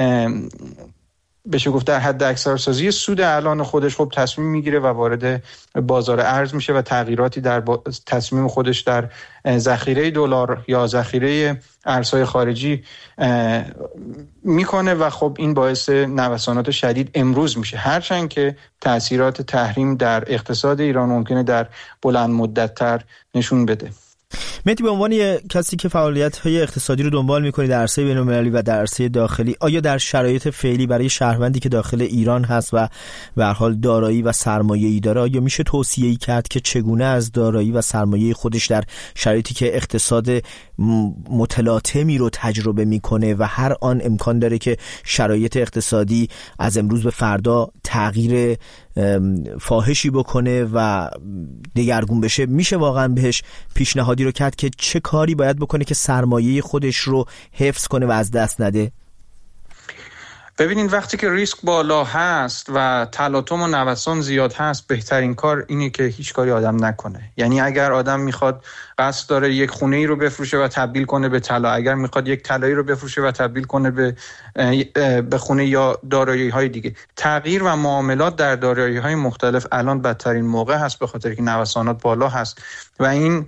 بشه گفت در حد اکثر سازی سود الان خودش خب تصمیم میگیره و وارد بازار ارز میشه و تغییراتی در تصمیم خودش در ذخیره دلار یا ذخیره ارزهای خارجی میکنه و خب این باعث نوسانات شدید امروز میشه، هرچند که تأثیرات تحریم در اقتصاد ایران ممکنه در بلند مدت تر نشون بده. مهدی، به عنوان کسی که فعالیت‌های اقتصادی رو دنبال می‌کنی در عرصه بین‌المللی و در عرصه داخلی، آیا در شرایط فعلی برای شهروندی که داخل ایران هست و به هر حال دارایی و سرمایه‌ای داره، آیا میشه توصیه‌ای کرد که چگونه از دارایی و سرمایه خودش در شرایطی که اقتصاد متلاطمی رو تجربه می‌کنه و هر آن امکان داره که شرایط اقتصادی از امروز به فردا تغییر فاحشی بکنه و دگرگون بشه، میشه واقعا بهش پیشنهادی رو کرد که چه کاری باید بکنه که سرمایه خودش رو حفظ کنه و از دست نده؟ ببینین وقتی که ریسک بالا هست و تلاطم و نوسان زیاد هست، بهترین کار اینه که هیچ کاری آدم نکنه. یعنی اگر آدم میخواد قصد داره یک خونه ای رو بفروشه و تبدیل کنه به طلا، اگر میخواد یک طلایی رو بفروشه و تبدیل کنه به به خونه یا دارایی های دیگه، تغییر و معاملات در دارایی های مختلف الان بدترین موقع هست، به خاطر که نوسانات بالا هست و این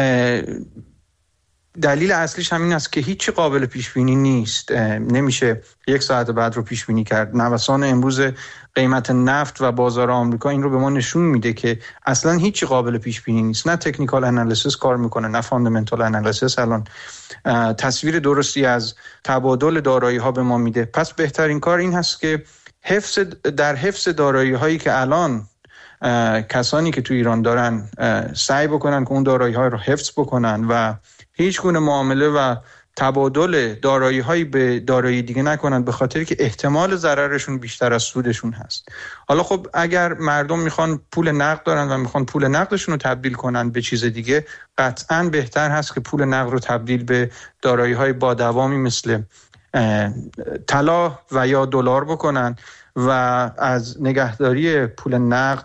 دلیل اصلیش همین است که هیچی قابل پیش بینی نیست. نمیشه یک ساعت بعد رو پیش بینی کرد. نوسان امروز قیمت نفت و بازار آمریکا این رو به ما نشون میده که اصلا هیچی قابل پیش بینی نیست. نه تکنیکال انالیسیس کار میکنه، نه فاندامنتال انالیسیس الان تصویر درستی از تبادل دارایی ها به ما میده. پس بهترین کار این هست که حفظ در حفظ دارایی هایی که الان کسانی که تو ایران دارن سعی بکنن که اون دارایی ها رو حفظ بکنن و هیچ گونه معامله و تبادل دارایی هایی به دارایی دیگه نکنن، به خاطر که احتمال ضررشون بیشتر از سودشون هست. حالا خب اگر مردم میخوان پول نقد دارن و میخوان پول نقدشون رو تبدیل کنن به چیز دیگه، قطعاً بهتر هست که پول نقد رو تبدیل به دارایی های با دوامی مثل طلا و یا دلار بکنن و از نگهداری پول نقد